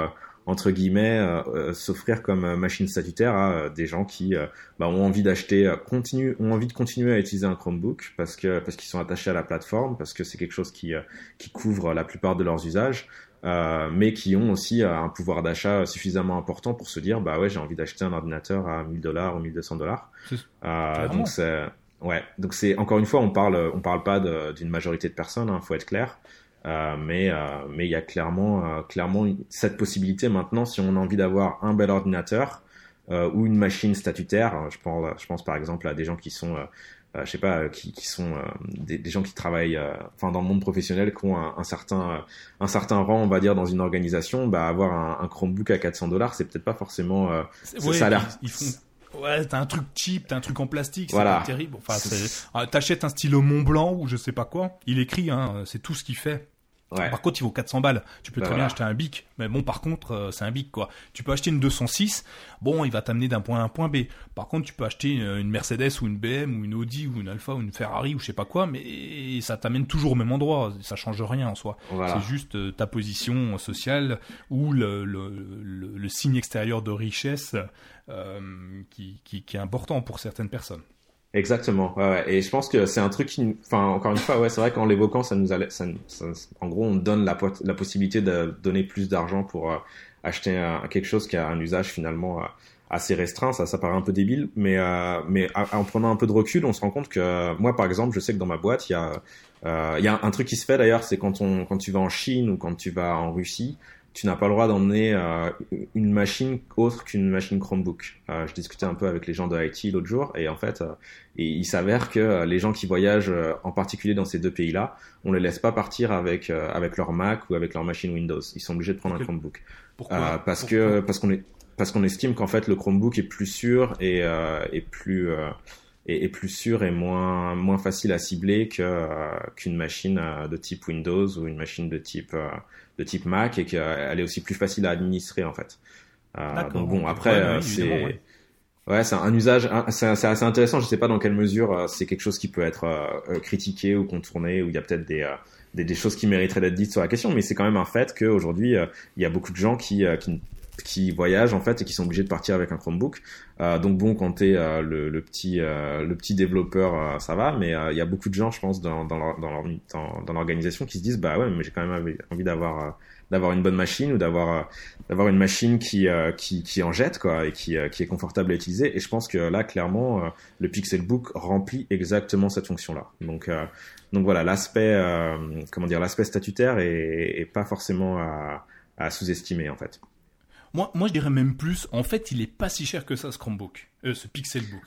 Speaker 2: entre guillemets euh, euh, s'offrir comme euh, machine statutaire à euh, des gens qui euh, bah, ont envie d'acheter, euh, continue, ont envie de continuer à utiliser un Chromebook parce que parce qu'ils sont attachés à la plateforme, parce que c'est quelque chose qui euh, qui couvre la plupart de leurs usages. Euh, mais qui ont aussi euh, un pouvoir d'achat suffisamment important pour se dire bah ouais j'ai envie d'acheter un ordinateur à mille dollars ou mille deux cents dollars. Euh, donc c'est ouais donc c'est encore une fois on parle on parle pas de, d'une majorité de personnes, hein, faut être clair. Euh, mais euh, mais il y a clairement euh, clairement cette possibilité maintenant si on a envie d'avoir un bel ordinateur euh, ou une machine statutaire. Je pense je pense par exemple à des gens qui sont euh, Euh, je sais pas, euh, qui, qui sont euh, des, des gens qui travaillent, euh, enfin dans le monde professionnel, qui ont un, un certain, euh, un certain rang, on va dire, dans une organisation, bah avoir un, un Chromebook à quatre cents dollars, c'est peut-être pas forcément, euh,
Speaker 1: ouais,
Speaker 2: ça a l'air.
Speaker 1: Ils, ils font... Ouais, t'as un truc cheap, t'as un truc en plastique, c'est
Speaker 2: voilà.
Speaker 1: pas terrible. Enfin, c'est... Ah, t'achètes un stylo Mont Blanc ou je sais pas quoi, il écrit, hein, c'est tout ce qu'il fait.
Speaker 2: Ouais.
Speaker 1: Par contre, il vaut quatre cents balles. Tu peux
Speaker 2: bah
Speaker 1: très
Speaker 2: voilà.
Speaker 1: bien acheter un Bic. Mais bon, par contre, euh, c'est un Bic, quoi. Tu peux acheter une deux cent six. Bon, il va t'amener d'un point A à un point B. Par contre, tu peux acheter une, une Mercedes ou une B M ou une Audi ou une Alfa ou une Ferrari ou je sais pas quoi. Mais ça t'amène toujours au même endroit. Ça change rien en soi.
Speaker 2: Voilà.
Speaker 1: C'est juste euh, ta position sociale ou le, le, le, le signe extérieur de richesse euh, qui, qui, qui est important pour certaines personnes.
Speaker 2: Exactement, ouais, ouais. Et je pense que c'est un truc qui, enfin, encore une fois, ouais, c'est vrai qu'en l'évoquant, ça nous allait, ça, ça, en gros, on donne la, la possibilité de donner plus d'argent pour euh, acheter un, quelque chose qui a un usage finalement euh, assez restreint. Ça, ça paraît un peu débile, mais, euh, mais en prenant un peu de recul, on se rend compte que moi, par exemple, je sais que dans ma boîte, il y a, euh, il y a un truc qui se fait d'ailleurs, c'est quand on, quand tu vas en Chine ou quand tu vas en Russie, tu n'as pas le droit d'emmener euh, une machine autre qu'une machine Chromebook. Euh, je discutais un peu avec les gens de I T l'autre jour et en fait, euh, et il s'avère que euh, les gens qui voyagent euh, en particulier dans ces deux pays-là, on les laisse pas partir avec euh, avec leur Mac ou avec leur machine Windows. Ils sont obligés de prendre Pourquoi? un Chromebook.
Speaker 1: Pourquoi?
Speaker 2: Euh, parce
Speaker 1: Pourquoi?
Speaker 2: que parce qu'on est parce qu'on estime qu'en fait le Chromebook est plus sûr et euh, et plus euh, et, et plus sûr et moins moins facile à cibler que euh, qu'une machine euh, de type Windows ou une machine de type euh, de type Mac et qu'elle est aussi plus facile à administrer en fait. Euh, donc bon après
Speaker 1: ouais,
Speaker 2: euh,
Speaker 1: oui,
Speaker 2: c'est
Speaker 1: ouais.
Speaker 2: ouais c'est un usage c'est, c'est assez intéressant. Je sais pas dans quelle mesure euh, c'est quelque chose qui peut être euh, critiqué ou contourné ou il y a peut-être des, euh, des des choses qui mériteraient d'être dites sur la question, mais c'est quand même un fait qu'aujourd'hui euh, il y a beaucoup de gens qui euh, qui qui voyagent en fait et qui sont obligés de partir avec un Chromebook. Euh, donc bon, quand t'es euh, le, le petit euh, le petit développeur, euh, ça va, mais il euh, y a beaucoup de gens, je pense, dans dans leur, dans, leur, dans, dans l'organisation qui se disent bah ouais, mais j'ai quand même envie d'avoir euh, d'avoir une bonne machine ou d'avoir euh, d'avoir une machine qui euh, qui qui en jette quoi et qui euh, qui est confortable à utiliser. Et je pense que là clairement euh, le Pixelbook remplit exactement cette fonction-là. Donc euh, donc voilà, l'aspect euh, comment dire l'aspect statutaire est, est pas forcément à, à sous-estimer en fait.
Speaker 1: Moi, moi, je dirais même plus. En fait, il est pas si cher que ça, ce Chromebook, euh, ce Pixelbook.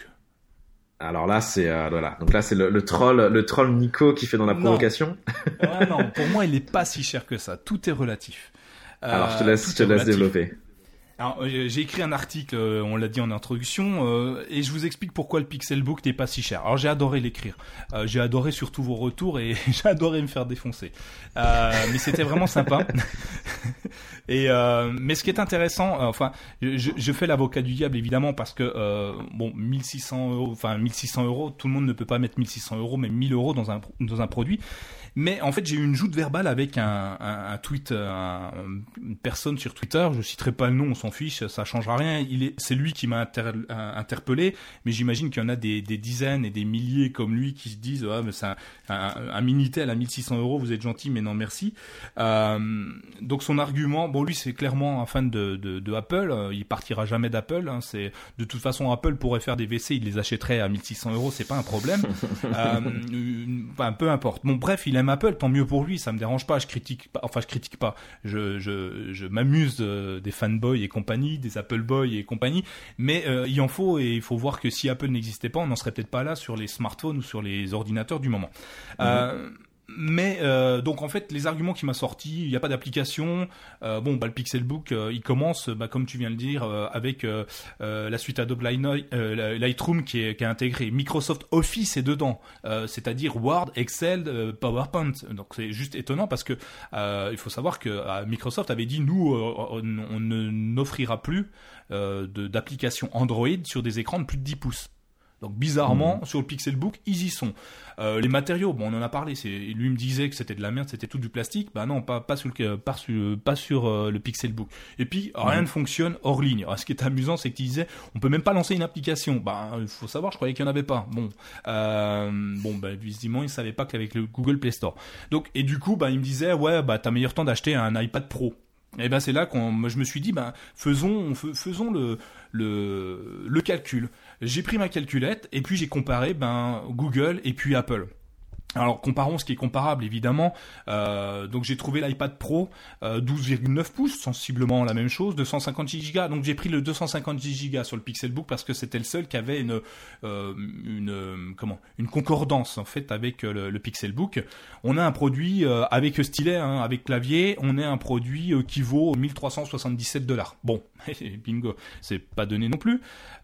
Speaker 2: Alors là, c'est euh, voilà. Donc là, c'est le, le troll, le troll Nico qui fait dans la provocation.
Speaker 1: Non. Ouais, non, pour moi, il est pas si cher que ça. Tout est relatif.
Speaker 2: Euh, Alors, je te laisse, je te laisse développer.
Speaker 1: Alors, j'ai écrit un article, on l'a dit en introduction, euh, et je vous explique pourquoi le Pixelbook n'est pas si cher. Alors, j'ai adoré l'écrire. Euh, j'ai adoré surtout vos retours et j'ai adoré me faire défoncer. Euh, mais c'était vraiment sympa. Et euh, mais ce qui est intéressant, euh, enfin, je, je fais l'avocat du diable évidemment parce que euh, bon, mille six cents euros, enfin mille six cents euros, tout le monde ne peut pas mettre mille six cents euros, mais mille euros dans un dans un produit. Mais en fait, j'ai eu une joute verbale avec un, un, un tweet, un, une personne sur Twitter. Je citerai pas le nom, on s'en fiche, ça changera rien. Il est, c'est lui qui m'a inter, interpellé, mais j'imagine qu'il y en a des, des dizaines et des milliers comme lui qui se disent ah mais c'est un, un, un Minitel à mille six cents euros, vous êtes gentil, mais non merci. Euh, donc son argument, bon lui c'est clairement un fan de, de, de Apple, il partira jamais d'Apple. Hein, c'est de toute façon Apple pourrait faire des W C, il les achèterait à mille six cents euros, c'est pas un problème. euh, enfin, peu importe. Bon bref, il aime Apple, tant mieux pour lui, ça me dérange pas, je critique pas, enfin je critique pas, je, je, je m'amuse euh, des fanboys et compagnie, des Apple Boys et compagnie, mais euh, il en faut, et il faut voir que si Apple n'existait pas, on n'en serait peut-être pas là sur les smartphones ou sur les ordinateurs du moment. Mmh. Euh, mais euh, donc en fait les arguments qui m'a sorti, il n'y a pas d'application. Euh, bon bah le Pixelbook euh, il commence bah, comme tu viens de le dire euh, avec euh, euh, la suite Adobe euh, Lightroom qui est, qui est intégrée. Microsoft Office est dedans, euh, c'est-à-dire Word, Excel, euh, PowerPoint. Donc c'est juste étonnant parce que euh, il faut savoir que euh, Microsoft avait dit nous euh, on, on ne n'offrira plus euh, de, d'applications Android sur des écrans de plus de dix pouces. Donc bizarrement,
Speaker 2: Mmh.
Speaker 1: sur le Pixelbook, ils y sont. Euh, les matériaux, bon, on en a parlé. C'est, lui me disait que c'était de la merde, c'était tout du plastique. Bah non, pas pas sur le pas sur, pas sur euh, le Pixelbook. Et puis rien
Speaker 2: Mmh.
Speaker 1: ne fonctionne hors ligne. Alors, ce qui est amusant, c'est qu'il disait, on peut même pas lancer une application. Bah, il faut savoir, je croyais qu'il y en avait pas. Bon, euh, bon, bah visiblement, il savait pas qu'avec le Google Play Store. Donc, et du coup, bah, il me disait, ouais, bah t'as meilleur temps d'acheter un iPad Pro. Et ben c'est là qu'on, je me suis dit, ben faisons, faisons le, le, le calcul. J'ai pris ma calculette et puis j'ai comparé ben Google et puis Apple. Alors comparons ce qui est comparable évidemment. Euh, donc j'ai trouvé l'iPad Pro euh, douze virgule neuf pouces, sensiblement la même chose, deux cent cinquante-six gigas. Donc j'ai pris le deux cent cinquante-six gigas sur le Pixelbook parce que c'était le seul qui avait une euh, une euh, comment une concordance en fait avec euh, le, le Pixelbook. On a un produit euh, avec stylet, hein, avec clavier, on a un produit euh, qui vaut mille trois cent soixante-dix-sept dollars. Bon, bingo, c'est pas donné non plus.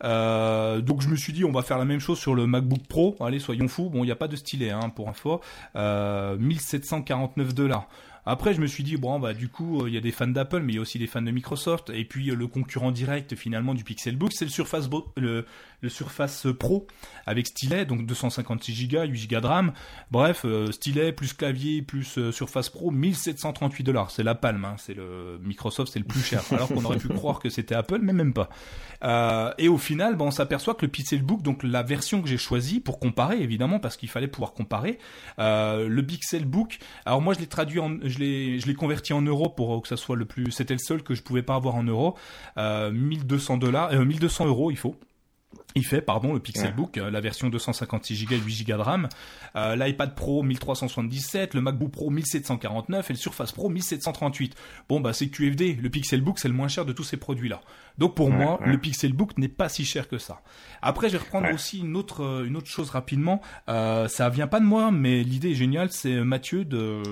Speaker 1: Euh, donc je me suis dit on va faire la même chose sur le MacBook Pro. Allez, soyons fous. Bon, il y a pas de stylet hein, pour info. Euh, mille sept cent quarante-neuf dollars. Après, je me suis dit, bon, bah, du coup, il euh, y a des fans d'Apple, mais il y a aussi des fans de Microsoft. Et puis, euh, le concurrent direct, finalement, du Pixelbook, c'est le Surface, Bo- le, le Surface Pro avec stylet, donc deux cent cinquante-six gigas, huit gigas de RAM. Bref, euh, stylet plus clavier plus euh, Surface Pro, mille sept cent trente-huit dollars. C'est la palme, hein. C'est le Microsoft, c'est le plus cher. Alors qu'on aurait pu croire que c'était Apple, mais même pas. Euh, et au final, bah, on s'aperçoit que le Pixelbook, donc la version que j'ai choisie pour comparer, évidemment, parce qu'il fallait pouvoir comparer, euh, le Pixelbook. Alors moi, je l'ai traduit en, je l'ai, je l'ai converti en euros pour que ça soit le plus. C'était le seul que je pouvais pas avoir en euros. Euh, mille deux cents dollars, euh, mille deux cents euros, il faut. Il fait, pardon, le Pixelbook, ouais. La version deux cent cinquante-six gigas, huit gigas de RAM, euh, l'iPad Pro mille trois cent soixante-dix-sept, le MacBook Pro mille sept cent quarante-neuf et le Surface Pro mille sept cent trente-huit. Bon, bah, c'est Q F D. Le Pixelbook, c'est le moins cher de tous ces produits-là. Donc, pour ouais, moi, ouais. le Pixelbook n'est pas si cher que ça. Après, je vais reprendre ouais. aussi une autre, une autre chose rapidement. Euh, ça vient pas de moi, mais l'idée est géniale. C'est Mathieu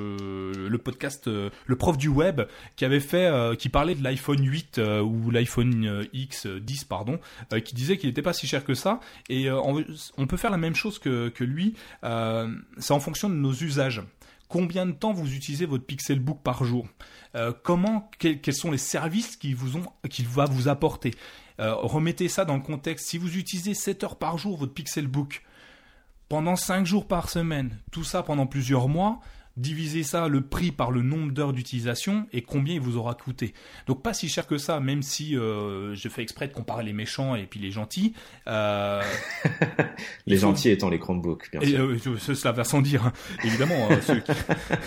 Speaker 1: de le podcast, euh, le prof du web, qui avait fait, euh, qui parlait de l'iPhone huit, euh, ou l'iPhone X dix, pardon, euh, qui disait qu'il n'était pas si cher que ça. Et euh, on, on peut faire la même chose que, que lui. Euh, c'est en fonction de nos usages. Combien de temps vous utilisez votre Pixelbook par jour ? euh, Comment, quels, quels sont les services qu'il vous ont, qu'il va vous apporter ? euh, Remettez ça dans le contexte. Si vous utilisez sept heures par jour votre Pixelbook, pendant cinq jours par semaine, tout ça pendant plusieurs mois, divisez ça, le prix par le nombre d'heures d'utilisation et combien il vous aura coûté. Donc pas si cher que ça, même si euh, je fais exprès de comparer les méchants et puis les gentils. Euh,
Speaker 2: les gentils faut... étant les Chromebooks, bien sûr.
Speaker 1: Et, euh, cela va sans dire, hein, évidemment. euh, ceux qui...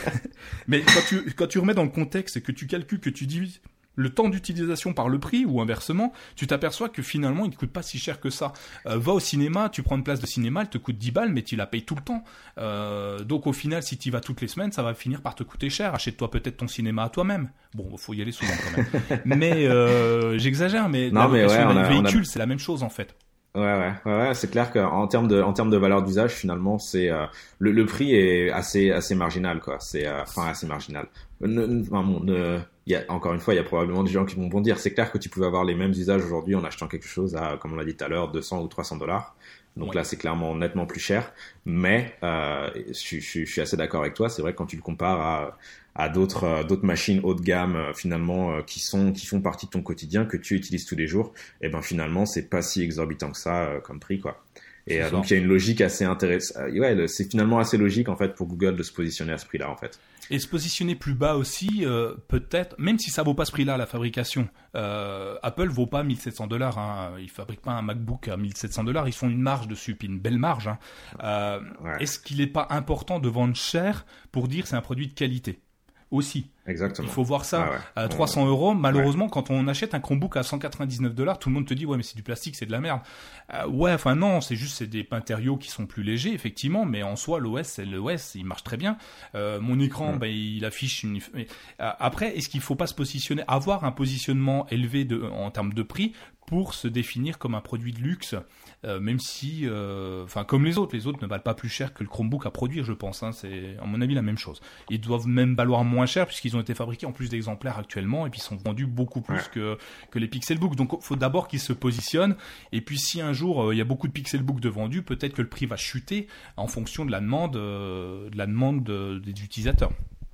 Speaker 1: Mais quand tu, quand tu remets dans le contexte et que tu calcules, que tu divises le temps d'utilisation par le prix ou inversement, tu t'aperçois que finalement il ne coûte pas si cher que ça. Euh, va au cinéma, tu prends une place de cinéma, elle te coûte dix balles, mais tu la payes tout le temps. Euh, donc au final, si tu y vas toutes les semaines, ça va finir par te coûter cher. Achète-toi peut-être ton cinéma à toi-même. Bon, il faut y aller souvent quand même. mais euh, j'exagère, mais
Speaker 2: non,
Speaker 1: la
Speaker 2: mais
Speaker 1: location
Speaker 2: ouais,
Speaker 1: d'un
Speaker 2: a,
Speaker 1: véhicule,
Speaker 2: a...
Speaker 1: c'est la même chose en fait.
Speaker 2: Ouais, ouais, ouais, ouais, c'est clair qu'en termes de, en termes de valeur d'usage, finalement, c'est euh, le, le prix est assez, assez marginal, quoi. C'est, euh, enfin, assez marginal. Ne, enfin, bon, ne, il y a encore une fois, il y a probablement des gens qui vont bondir. C'est clair que tu pouvais avoir les mêmes usages aujourd'hui en achetant quelque chose à, comme on l'a dit tout à l'heure, deux cents ou trois cents dollars. Donc ouais. Là, c'est clairement nettement plus cher. Mais euh, je, je, je suis assez d'accord avec toi. C'est vrai que quand tu le compares à à d'autres euh, d'autres machines haut de gamme euh, finalement euh, qui sont qui font partie de ton quotidien que tu utilises tous les jours, et ben finalement c'est pas si exorbitant que ça euh, comme prix, quoi. Et euh, donc il y a une logique assez intéressante. Euh, ouais, le, c'est finalement assez logique en fait pour Google de se positionner à ce prix-là en fait.
Speaker 1: Et se positionner plus bas aussi, euh, peut-être, même si ça vaut pas ce prix-là, la fabrication. Euh, Apple vaut pas mille sept cents dollars. Hein. Ils fabriquent pas un MacBook à mille sept cents dollars. Ils font une marge dessus, puis une belle marge. Hein. Euh, ouais. Est-ce qu'il n'est pas important de vendre cher pour dire c'est un produit de qualité ? Aussi.
Speaker 2: Exactement.
Speaker 1: Il faut voir ça.
Speaker 2: Ah ouais.
Speaker 1: À trois cents euros, malheureusement,
Speaker 2: ouais.
Speaker 1: quand on achète un Chromebook à cent quatre-vingt-dix-neuf dollars, tout le monde te dit ouais mais c'est du plastique, c'est de la merde. Euh, ouais, enfin non, c'est juste c'est des matériaux qui sont plus légers effectivement, mais en soi l'O S, c'est l'O S, il marche très bien. Euh, mon écran, ouais. bah, il affiche une. Mais, euh, après, est-ce qu'il faut pas se positionner, avoir un positionnement élevé de, en termes de prix pour se définir comme un produit de luxe, euh, même si, enfin, euh, comme les autres, les autres ne valent pas plus cher que le Chromebook à produire, je pense. Hein, c'est à mon avis la même chose. Ils doivent même valoir moins cher puisqu'ils ont été fabriqués en plus d'exemplaires actuellement et puis sont vendus beaucoup plus ouais. que que les Pixelbook. Donc, il faut d'abord qu'ils se positionnent. Et puis, si un jour il euh, y a beaucoup de Pixelbook de vendus, peut-être que le prix va chuter en fonction de la demande, euh, de la demande de, des utilisateurs.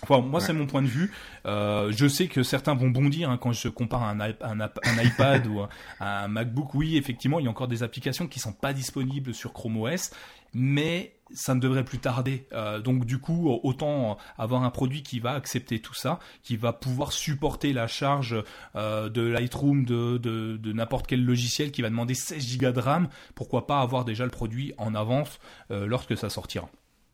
Speaker 1: Enfin, moi,
Speaker 2: Ouais.
Speaker 1: c'est mon point de vue. Euh, je sais que certains vont bondir hein, quand je compare un, iP- un, app- un iPad ou un, un MacBook. Oui, effectivement, il y a encore des applications qui sont pas disponibles sur Chrome O S, mais ça ne devrait plus tarder. Euh, donc, du coup, autant avoir un produit qui va accepter tout ça, qui va pouvoir supporter la charge euh, de Lightroom, de, de, de n'importe quel logiciel qui va demander seize gigas de RAM. Pourquoi pas avoir déjà le produit en avance euh, lorsque ça sortira.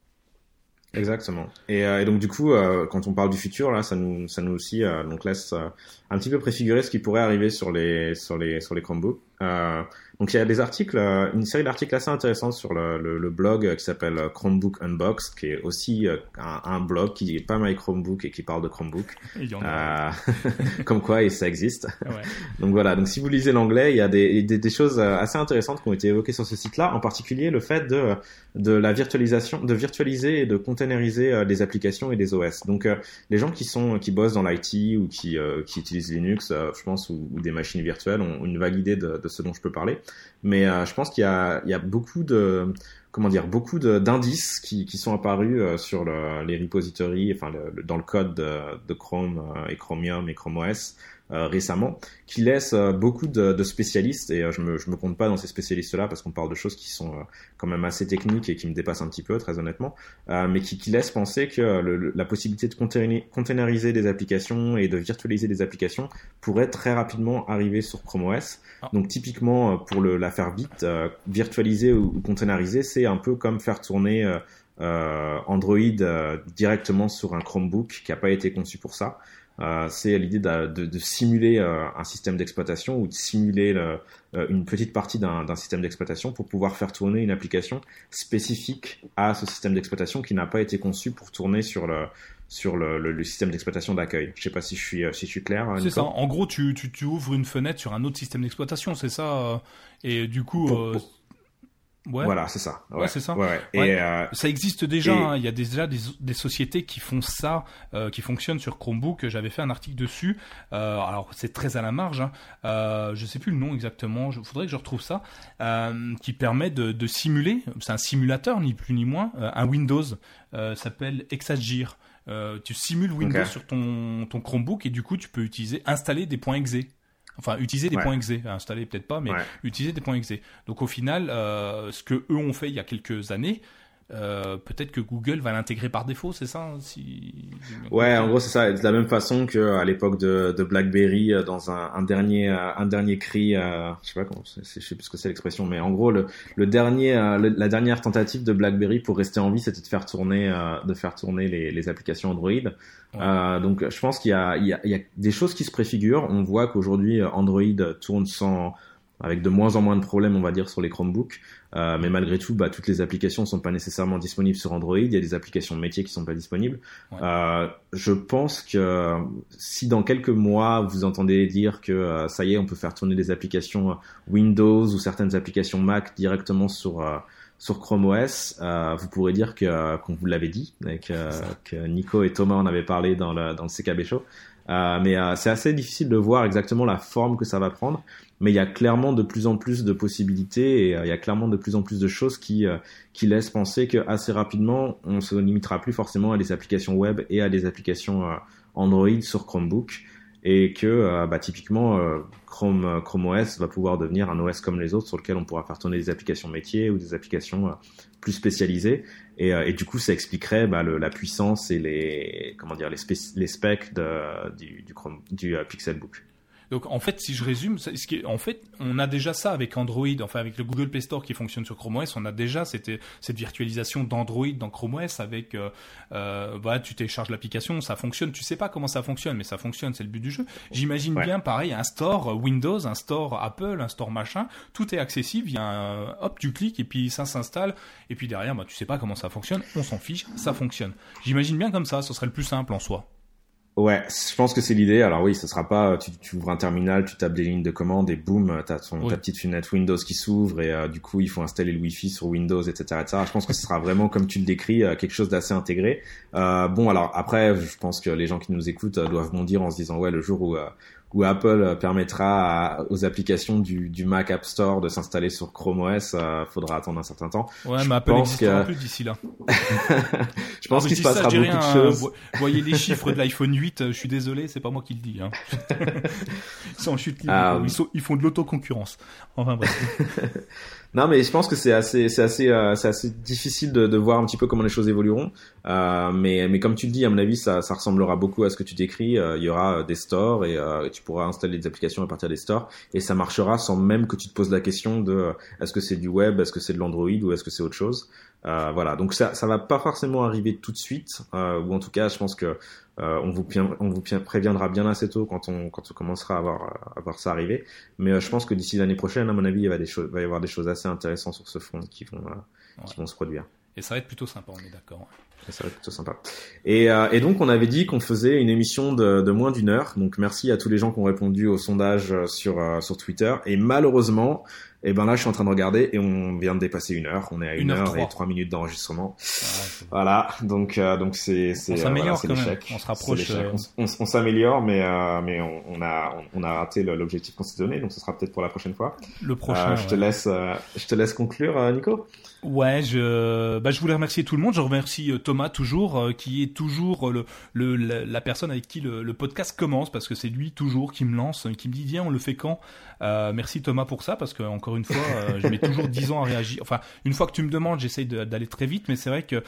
Speaker 2: Exactement. Et, euh, et donc du coup, euh, quand on parle du futur, là, ça nous, ça nous aussi euh, donc laisse euh, un petit peu préfigurer ce qui pourrait arriver sur les, sur les, sur les Chromebooks. Euh, donc il y a des articles, euh, une série d'articles assez intéressants sur le, le, le blog qui s'appelle Chromebook Unboxed, qui est aussi euh, un, un blog qui est pas My Chromebook et qui parle de Chromebook.
Speaker 1: Il y en a.
Speaker 2: Euh, comme quoi, et ça existe.
Speaker 1: Ouais.
Speaker 2: Donc voilà, donc si vous lisez l'anglais, il y a des, des, des choses assez intéressantes qui ont été évoquées sur ce site-là, en particulier le fait de, de la virtualisation, de virtualiser et de containeriser euh, des applications et des O S. Donc euh, les gens qui sont qui bossent dans l'I T ou qui, euh, qui utilisent Linux, euh, je pense, ou, ou des machines virtuelles ont une vague idée de, de ce dont je peux parler. Mais euh, je pense qu'il y a, il y a beaucoup de comment dire, beaucoup de, d'indices qui, qui sont apparus euh, sur le, les repositories, enfin le, le, dans le code de, de Chrome euh, et Chromium et Chrome O S euh, récemment, qui laissent euh, beaucoup de, de spécialistes, et euh, je me je me compte pas dans ces spécialistes-là parce qu'on parle de choses qui sont euh, quand même assez techniques et qui me dépassent un petit peu, très honnêtement, euh, mais qui, qui laissent penser que le, le, la possibilité de container, containeriser des applications et de virtualiser des applications pourrait très rapidement arriver sur Chrome O S.
Speaker 1: Ah.
Speaker 2: Donc typiquement, pour le, la faire vite, euh, virtualiser ou, ou containeriser, c'est un peu comme faire tourner euh, euh, Android euh, directement sur un Chromebook qui n'a pas été conçu pour ça. Euh, c'est l'idée de, de, de simuler euh, un système d'exploitation ou de simuler le, euh, une petite partie d'un, d'un système d'exploitation pour pouvoir faire tourner une application spécifique à ce système d'exploitation qui n'a pas été conçu pour tourner sur le sur le, le, le système d'exploitation d'accueil. Je sais pas si je suis si je suis clair.
Speaker 1: C'est
Speaker 2: Nico.
Speaker 1: ça. En gros, tu, tu tu ouvres une fenêtre sur un autre système d'exploitation, c'est ça. euh, Et du coup,
Speaker 2: Pour-
Speaker 1: euh,
Speaker 2: pour-
Speaker 1: ouais.
Speaker 2: Voilà, c'est ça. Ouais,
Speaker 1: Ouais, c'est ça.
Speaker 2: Ouais, ouais. Et
Speaker 1: Ouais.
Speaker 2: euh,
Speaker 1: Ça existe déjà.
Speaker 2: et-
Speaker 1: hein. Il y a déjà des, des sociétés qui font ça, euh, qui fonctionnent sur Chromebook. J'avais fait un article dessus. Euh, alors c'est très à la marge. Hein. Euh, je sais plus le nom exactement. Il faudrait que je retrouve ça. Euh, qui permet de, de simuler. C'est un simulateur ni plus ni moins. Euh, un Windows euh, s'appelle Exagir. Euh, tu simules Windows
Speaker 2: Ok.
Speaker 1: sur ton, ton Chromebook et du coup tu peux utiliser, installer des points exe. Enfin, utiliser des
Speaker 2: Ouais.
Speaker 1: points exe, installer peut-être pas, mais
Speaker 2: Ouais.
Speaker 1: utiliser des points exe. Donc au final, euh, ce que eux ont fait il y a quelques années, euh, peut-être que Google va l'intégrer par défaut, c'est ça hein, si...
Speaker 2: Ouais, en gros c'est ça. De la même façon que à l'époque de, de BlackBerry, euh, dans un, un dernier euh, un dernier cri, euh, je sais pas comment, c'est, c'est- je sais plus ce que c'est l'expression, mais en gros le, le dernier euh, le- la dernière tentative de BlackBerry pour rester en vie, c'était de faire tourner euh, de faire tourner les, les applications Android.
Speaker 1: Ouais.
Speaker 2: Euh, donc je pense qu'il y a il y a, il y a des choses qui se préfigurent. On voit qu'aujourd'hui euh, Android tourne sans avec de moins en moins de problèmes, on va dire, sur les Chromebooks. Euh, mais malgré tout, bah, toutes les applications ne sont pas nécessairement disponibles sur Android. Il y a des applications métiers qui sont pas disponibles.
Speaker 1: Ouais.
Speaker 2: Euh, je pense que si dans quelques mois, vous entendez dire que euh, ça y est, on peut faire tourner des applications Windows ou certaines applications Mac directement sur euh, sur Chrome O S, euh, vous pourrez dire que qu'on vous l'avait dit, et que, que Nico et Thomas en avaient parlé dans le dans le C K B Show. Euh, mais euh, c'est assez difficile de voir exactement la forme que ça va prendre. Mais il y a clairement de plus en plus de possibilités et euh, il y a clairement de plus en plus de choses qui euh, qui laissent penser que assez rapidement, on se limitera plus forcément à des applications web et à des applications euh, Android sur Chromebook. Et que euh, bah, typiquement euh, Chrome Chrome O S va pouvoir devenir un O S comme les autres sur lequel on pourra faire tourner des applications métiers ou des applications euh, plus spécialisées et, euh, et du coup ça expliquerait bah, le, la puissance et les comment dire les, spé- les specs de, du du, Chrome, du euh, Pixelbook.
Speaker 1: Donc en fait, si je résume, ce qui est, en fait, on a déjà ça avec Android, enfin avec le Google Play Store qui fonctionne sur Chrome O S, on a déjà cette, cette virtualisation d'Android dans Chrome O S avec, euh, euh, voilà, tu télécharges l'application, ça fonctionne, tu sais pas comment ça fonctionne, mais ça fonctionne, c'est le but du jeu. J'imagine
Speaker 2: Ouais.
Speaker 1: bien, pareil, un store Windows, un store Apple, un store machin, tout est accessible, il y a un, hop, tu cliques et puis ça s'installe, et puis derrière, bah, tu sais pas comment ça fonctionne, on s'en fiche, ça fonctionne. J'imagine bien comme ça, ce serait le plus simple en soi.
Speaker 2: Ouais, je pense que c'est l'idée. Alors oui, ce sera pas, tu, tu ouvres un terminal, tu tapes des lignes de commande et boum, t'as ton,
Speaker 1: Oui.
Speaker 2: ta petite fenêtre Windows qui s'ouvre et euh, du coup, il faut installer le Wi-Fi sur Windows, et cetera, et cetera. Je pense que ce sera vraiment, comme tu le décris, euh, quelque chose d'assez intégré. Euh, bon, alors après, je pense que les gens qui nous écoutent euh, doivent bondir en se disant, ouais, le jour où, euh, où Apple permettra à, aux applications du, du Mac App Store de s'installer sur Chrome O S, euh, faudra attendre un certain temps.
Speaker 1: Ouais,
Speaker 2: je
Speaker 1: mais Apple n'existera
Speaker 2: que...
Speaker 1: plus d'ici là.
Speaker 2: je pense
Speaker 1: ah,
Speaker 2: qu'il se passera
Speaker 1: ça,
Speaker 2: beaucoup
Speaker 1: rien,
Speaker 2: de choses.
Speaker 1: Vous voyez les chiffres de l'iPhone huit, je suis désolé, c'est pas moi qui le dis. Hein. Ils sont en chute libre, um... ils, sont, ils font de l'autoconcurrence. Enfin bref.
Speaker 2: Non, mais je pense que c'est assez, c'est assez, euh, c'est assez difficile de, de voir un petit peu comment les choses évolueront. Euh, mais, mais comme tu le dis, à mon avis, ça, ça ressemblera beaucoup à ce que tu décris. Euh, il y aura des stores et, euh, et tu pourras installer des applications à partir des stores et ça marchera sans même que tu te poses la question de euh, est-ce que c'est du web, est-ce que c'est de l'Android ou est-ce que c'est autre chose. Euh, voilà. Donc ça, ça va pas forcément arriver tout de suite, euh, ou en tout cas, je pense que Euh, on vous, on vous préviendra bien assez tôt quand on, quand on commencera à voir, à voir ça arriver. Mais euh, je pense que d'ici l'année prochaine, à mon avis, il va, des choses, va y avoir des choses assez intéressantes sur ce front qui vont, euh, ouais. qui vont se produire.
Speaker 1: Et ça va être plutôt sympa, on est d'accord.
Speaker 2: Et ça va être plutôt sympa. Et, euh, et donc, on avait dit qu'on faisait une émission de, de moins d'une heure. Donc, merci à tous les gens qui ont répondu au sondage sur, euh, sur Twitter. Et malheureusement, et ben là, je suis en train de regarder et on vient de dépasser une heure. On est à une, une heure, heure et trois minutes d'enregistrement. Ouais, voilà. Donc, euh, donc c'est, c'est,
Speaker 1: on s'améliore
Speaker 2: euh, voilà,
Speaker 1: quand
Speaker 2: l'échec.
Speaker 1: Même. On se rapproche.
Speaker 2: Euh... On, on, on s'améliore, mais, euh, mais on, on a, on, on a raté le, l'objectif qu'on s'est donné. Donc, ce sera peut-être pour la prochaine fois.
Speaker 1: Le prochain.
Speaker 2: Euh, je te
Speaker 1: ouais.
Speaker 2: laisse, euh, je te laisse conclure, euh, Nico.
Speaker 1: Ouais, je, bah, je voulais remercier tout le monde. Je remercie Thomas toujours, euh, qui est toujours le, le, la, la personne avec qui le, le podcast commence, parce que c'est lui toujours qui me lance, qui me dit viens, on le fait quand. Euh, merci Thomas pour ça, parce que encore une fois, euh, je mets toujours dix ans à réagir. Enfin, une fois que tu me demandes, j'essaye de, d'aller très vite, mais c'est vrai que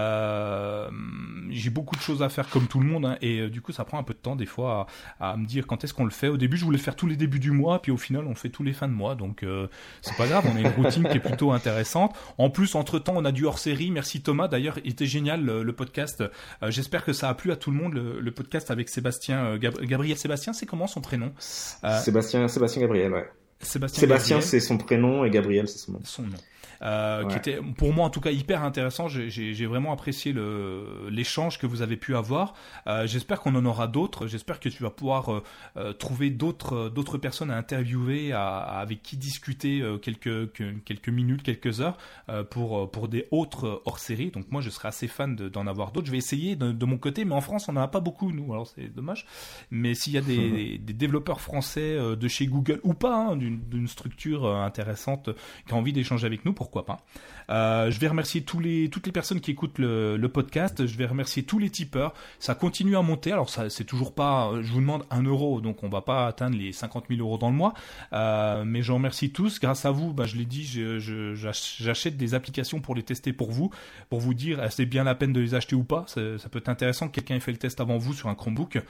Speaker 1: euh, j'ai beaucoup de choses à faire comme tout le monde, hein, et euh, du coup, ça prend un peu de temps des fois à, à me dire quand est-ce qu'on le fait. Au début, je voulais le faire tous les débuts du mois, puis au final, on le fait tous les fins de mois, donc euh, c'est pas grave. On a une routine qui est plutôt intéressante. En plus, entre-temps, on a du hors-série. Merci Thomas. D'ailleurs, il était génial le, le podcast. Euh, j'espère que ça a plu à tout le monde, le, le podcast avec Sébastien, euh, Gab- Gabriel Sébastien, c'est comment son prénom
Speaker 2: euh, Sébastien, Sébastien Gabriel, ouais.
Speaker 1: Sébastien,
Speaker 2: Sébastien
Speaker 1: Gabriel.
Speaker 2: C'est son prénom et Gabriel, c'est son nom.
Speaker 1: Son nom. Euh,
Speaker 2: ouais.
Speaker 1: Qui était pour moi en tout cas hyper intéressant. J'ai, j'ai, j'ai vraiment apprécié le, l'échange que vous avez pu avoir. Euh, j'espère qu'on en aura d'autres. J'espère que tu vas pouvoir euh, euh, trouver d'autres, d'autres personnes à interviewer, à, à, avec qui discuter euh, quelques, que, quelques minutes, quelques heures euh, pour, pour des autres hors-série. Donc moi je serais assez fan de, d'en avoir d'autres. Je vais essayer de, de mon côté, mais en France on n'en a pas beaucoup nous, alors c'est dommage. Mais s'il y a des, des, des développeurs français euh, de chez Google ou pas, hein, d'une, d'une structure euh, intéressante qui a envie d'échanger avec nous, pourquoi pas. Euh, je vais remercier tous les, toutes les personnes qui écoutent le, le podcast. Je vais remercier tous les tipeurs. Ça continue à monter. Alors ça, c'est toujours pas. Je vous demande un euro, donc on va pas atteindre les cinquante mille euros dans le mois. Euh, mais je remercie tous. Grâce à vous, bah, je l'ai dit, je, je, j'achète des applications pour les tester pour vous, pour vous dire est-ce c'est bien la peine de les acheter ou pas. Ça, ça peut être intéressant que quelqu'un ait fait le test avant vous sur un Chromebook.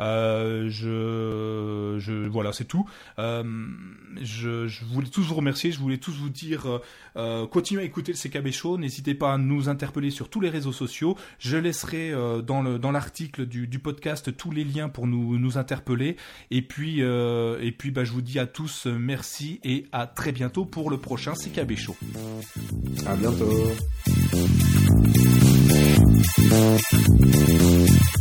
Speaker 1: Euh, je, je, voilà, c'est tout. Euh, je, je voulais tous vous remercier. Je voulais tous vous dire. Euh, Euh, continuez à écouter le C K B Show, n'hésitez pas à nous interpeller sur tous les réseaux sociaux. Je laisserai euh, dans, le, dans l'article du, du podcast tous les liens pour nous, nous interpeller. Et puis, euh, et puis bah, je vous dis à tous euh, merci et à très bientôt pour le prochain C K B Show.
Speaker 2: À bientôt.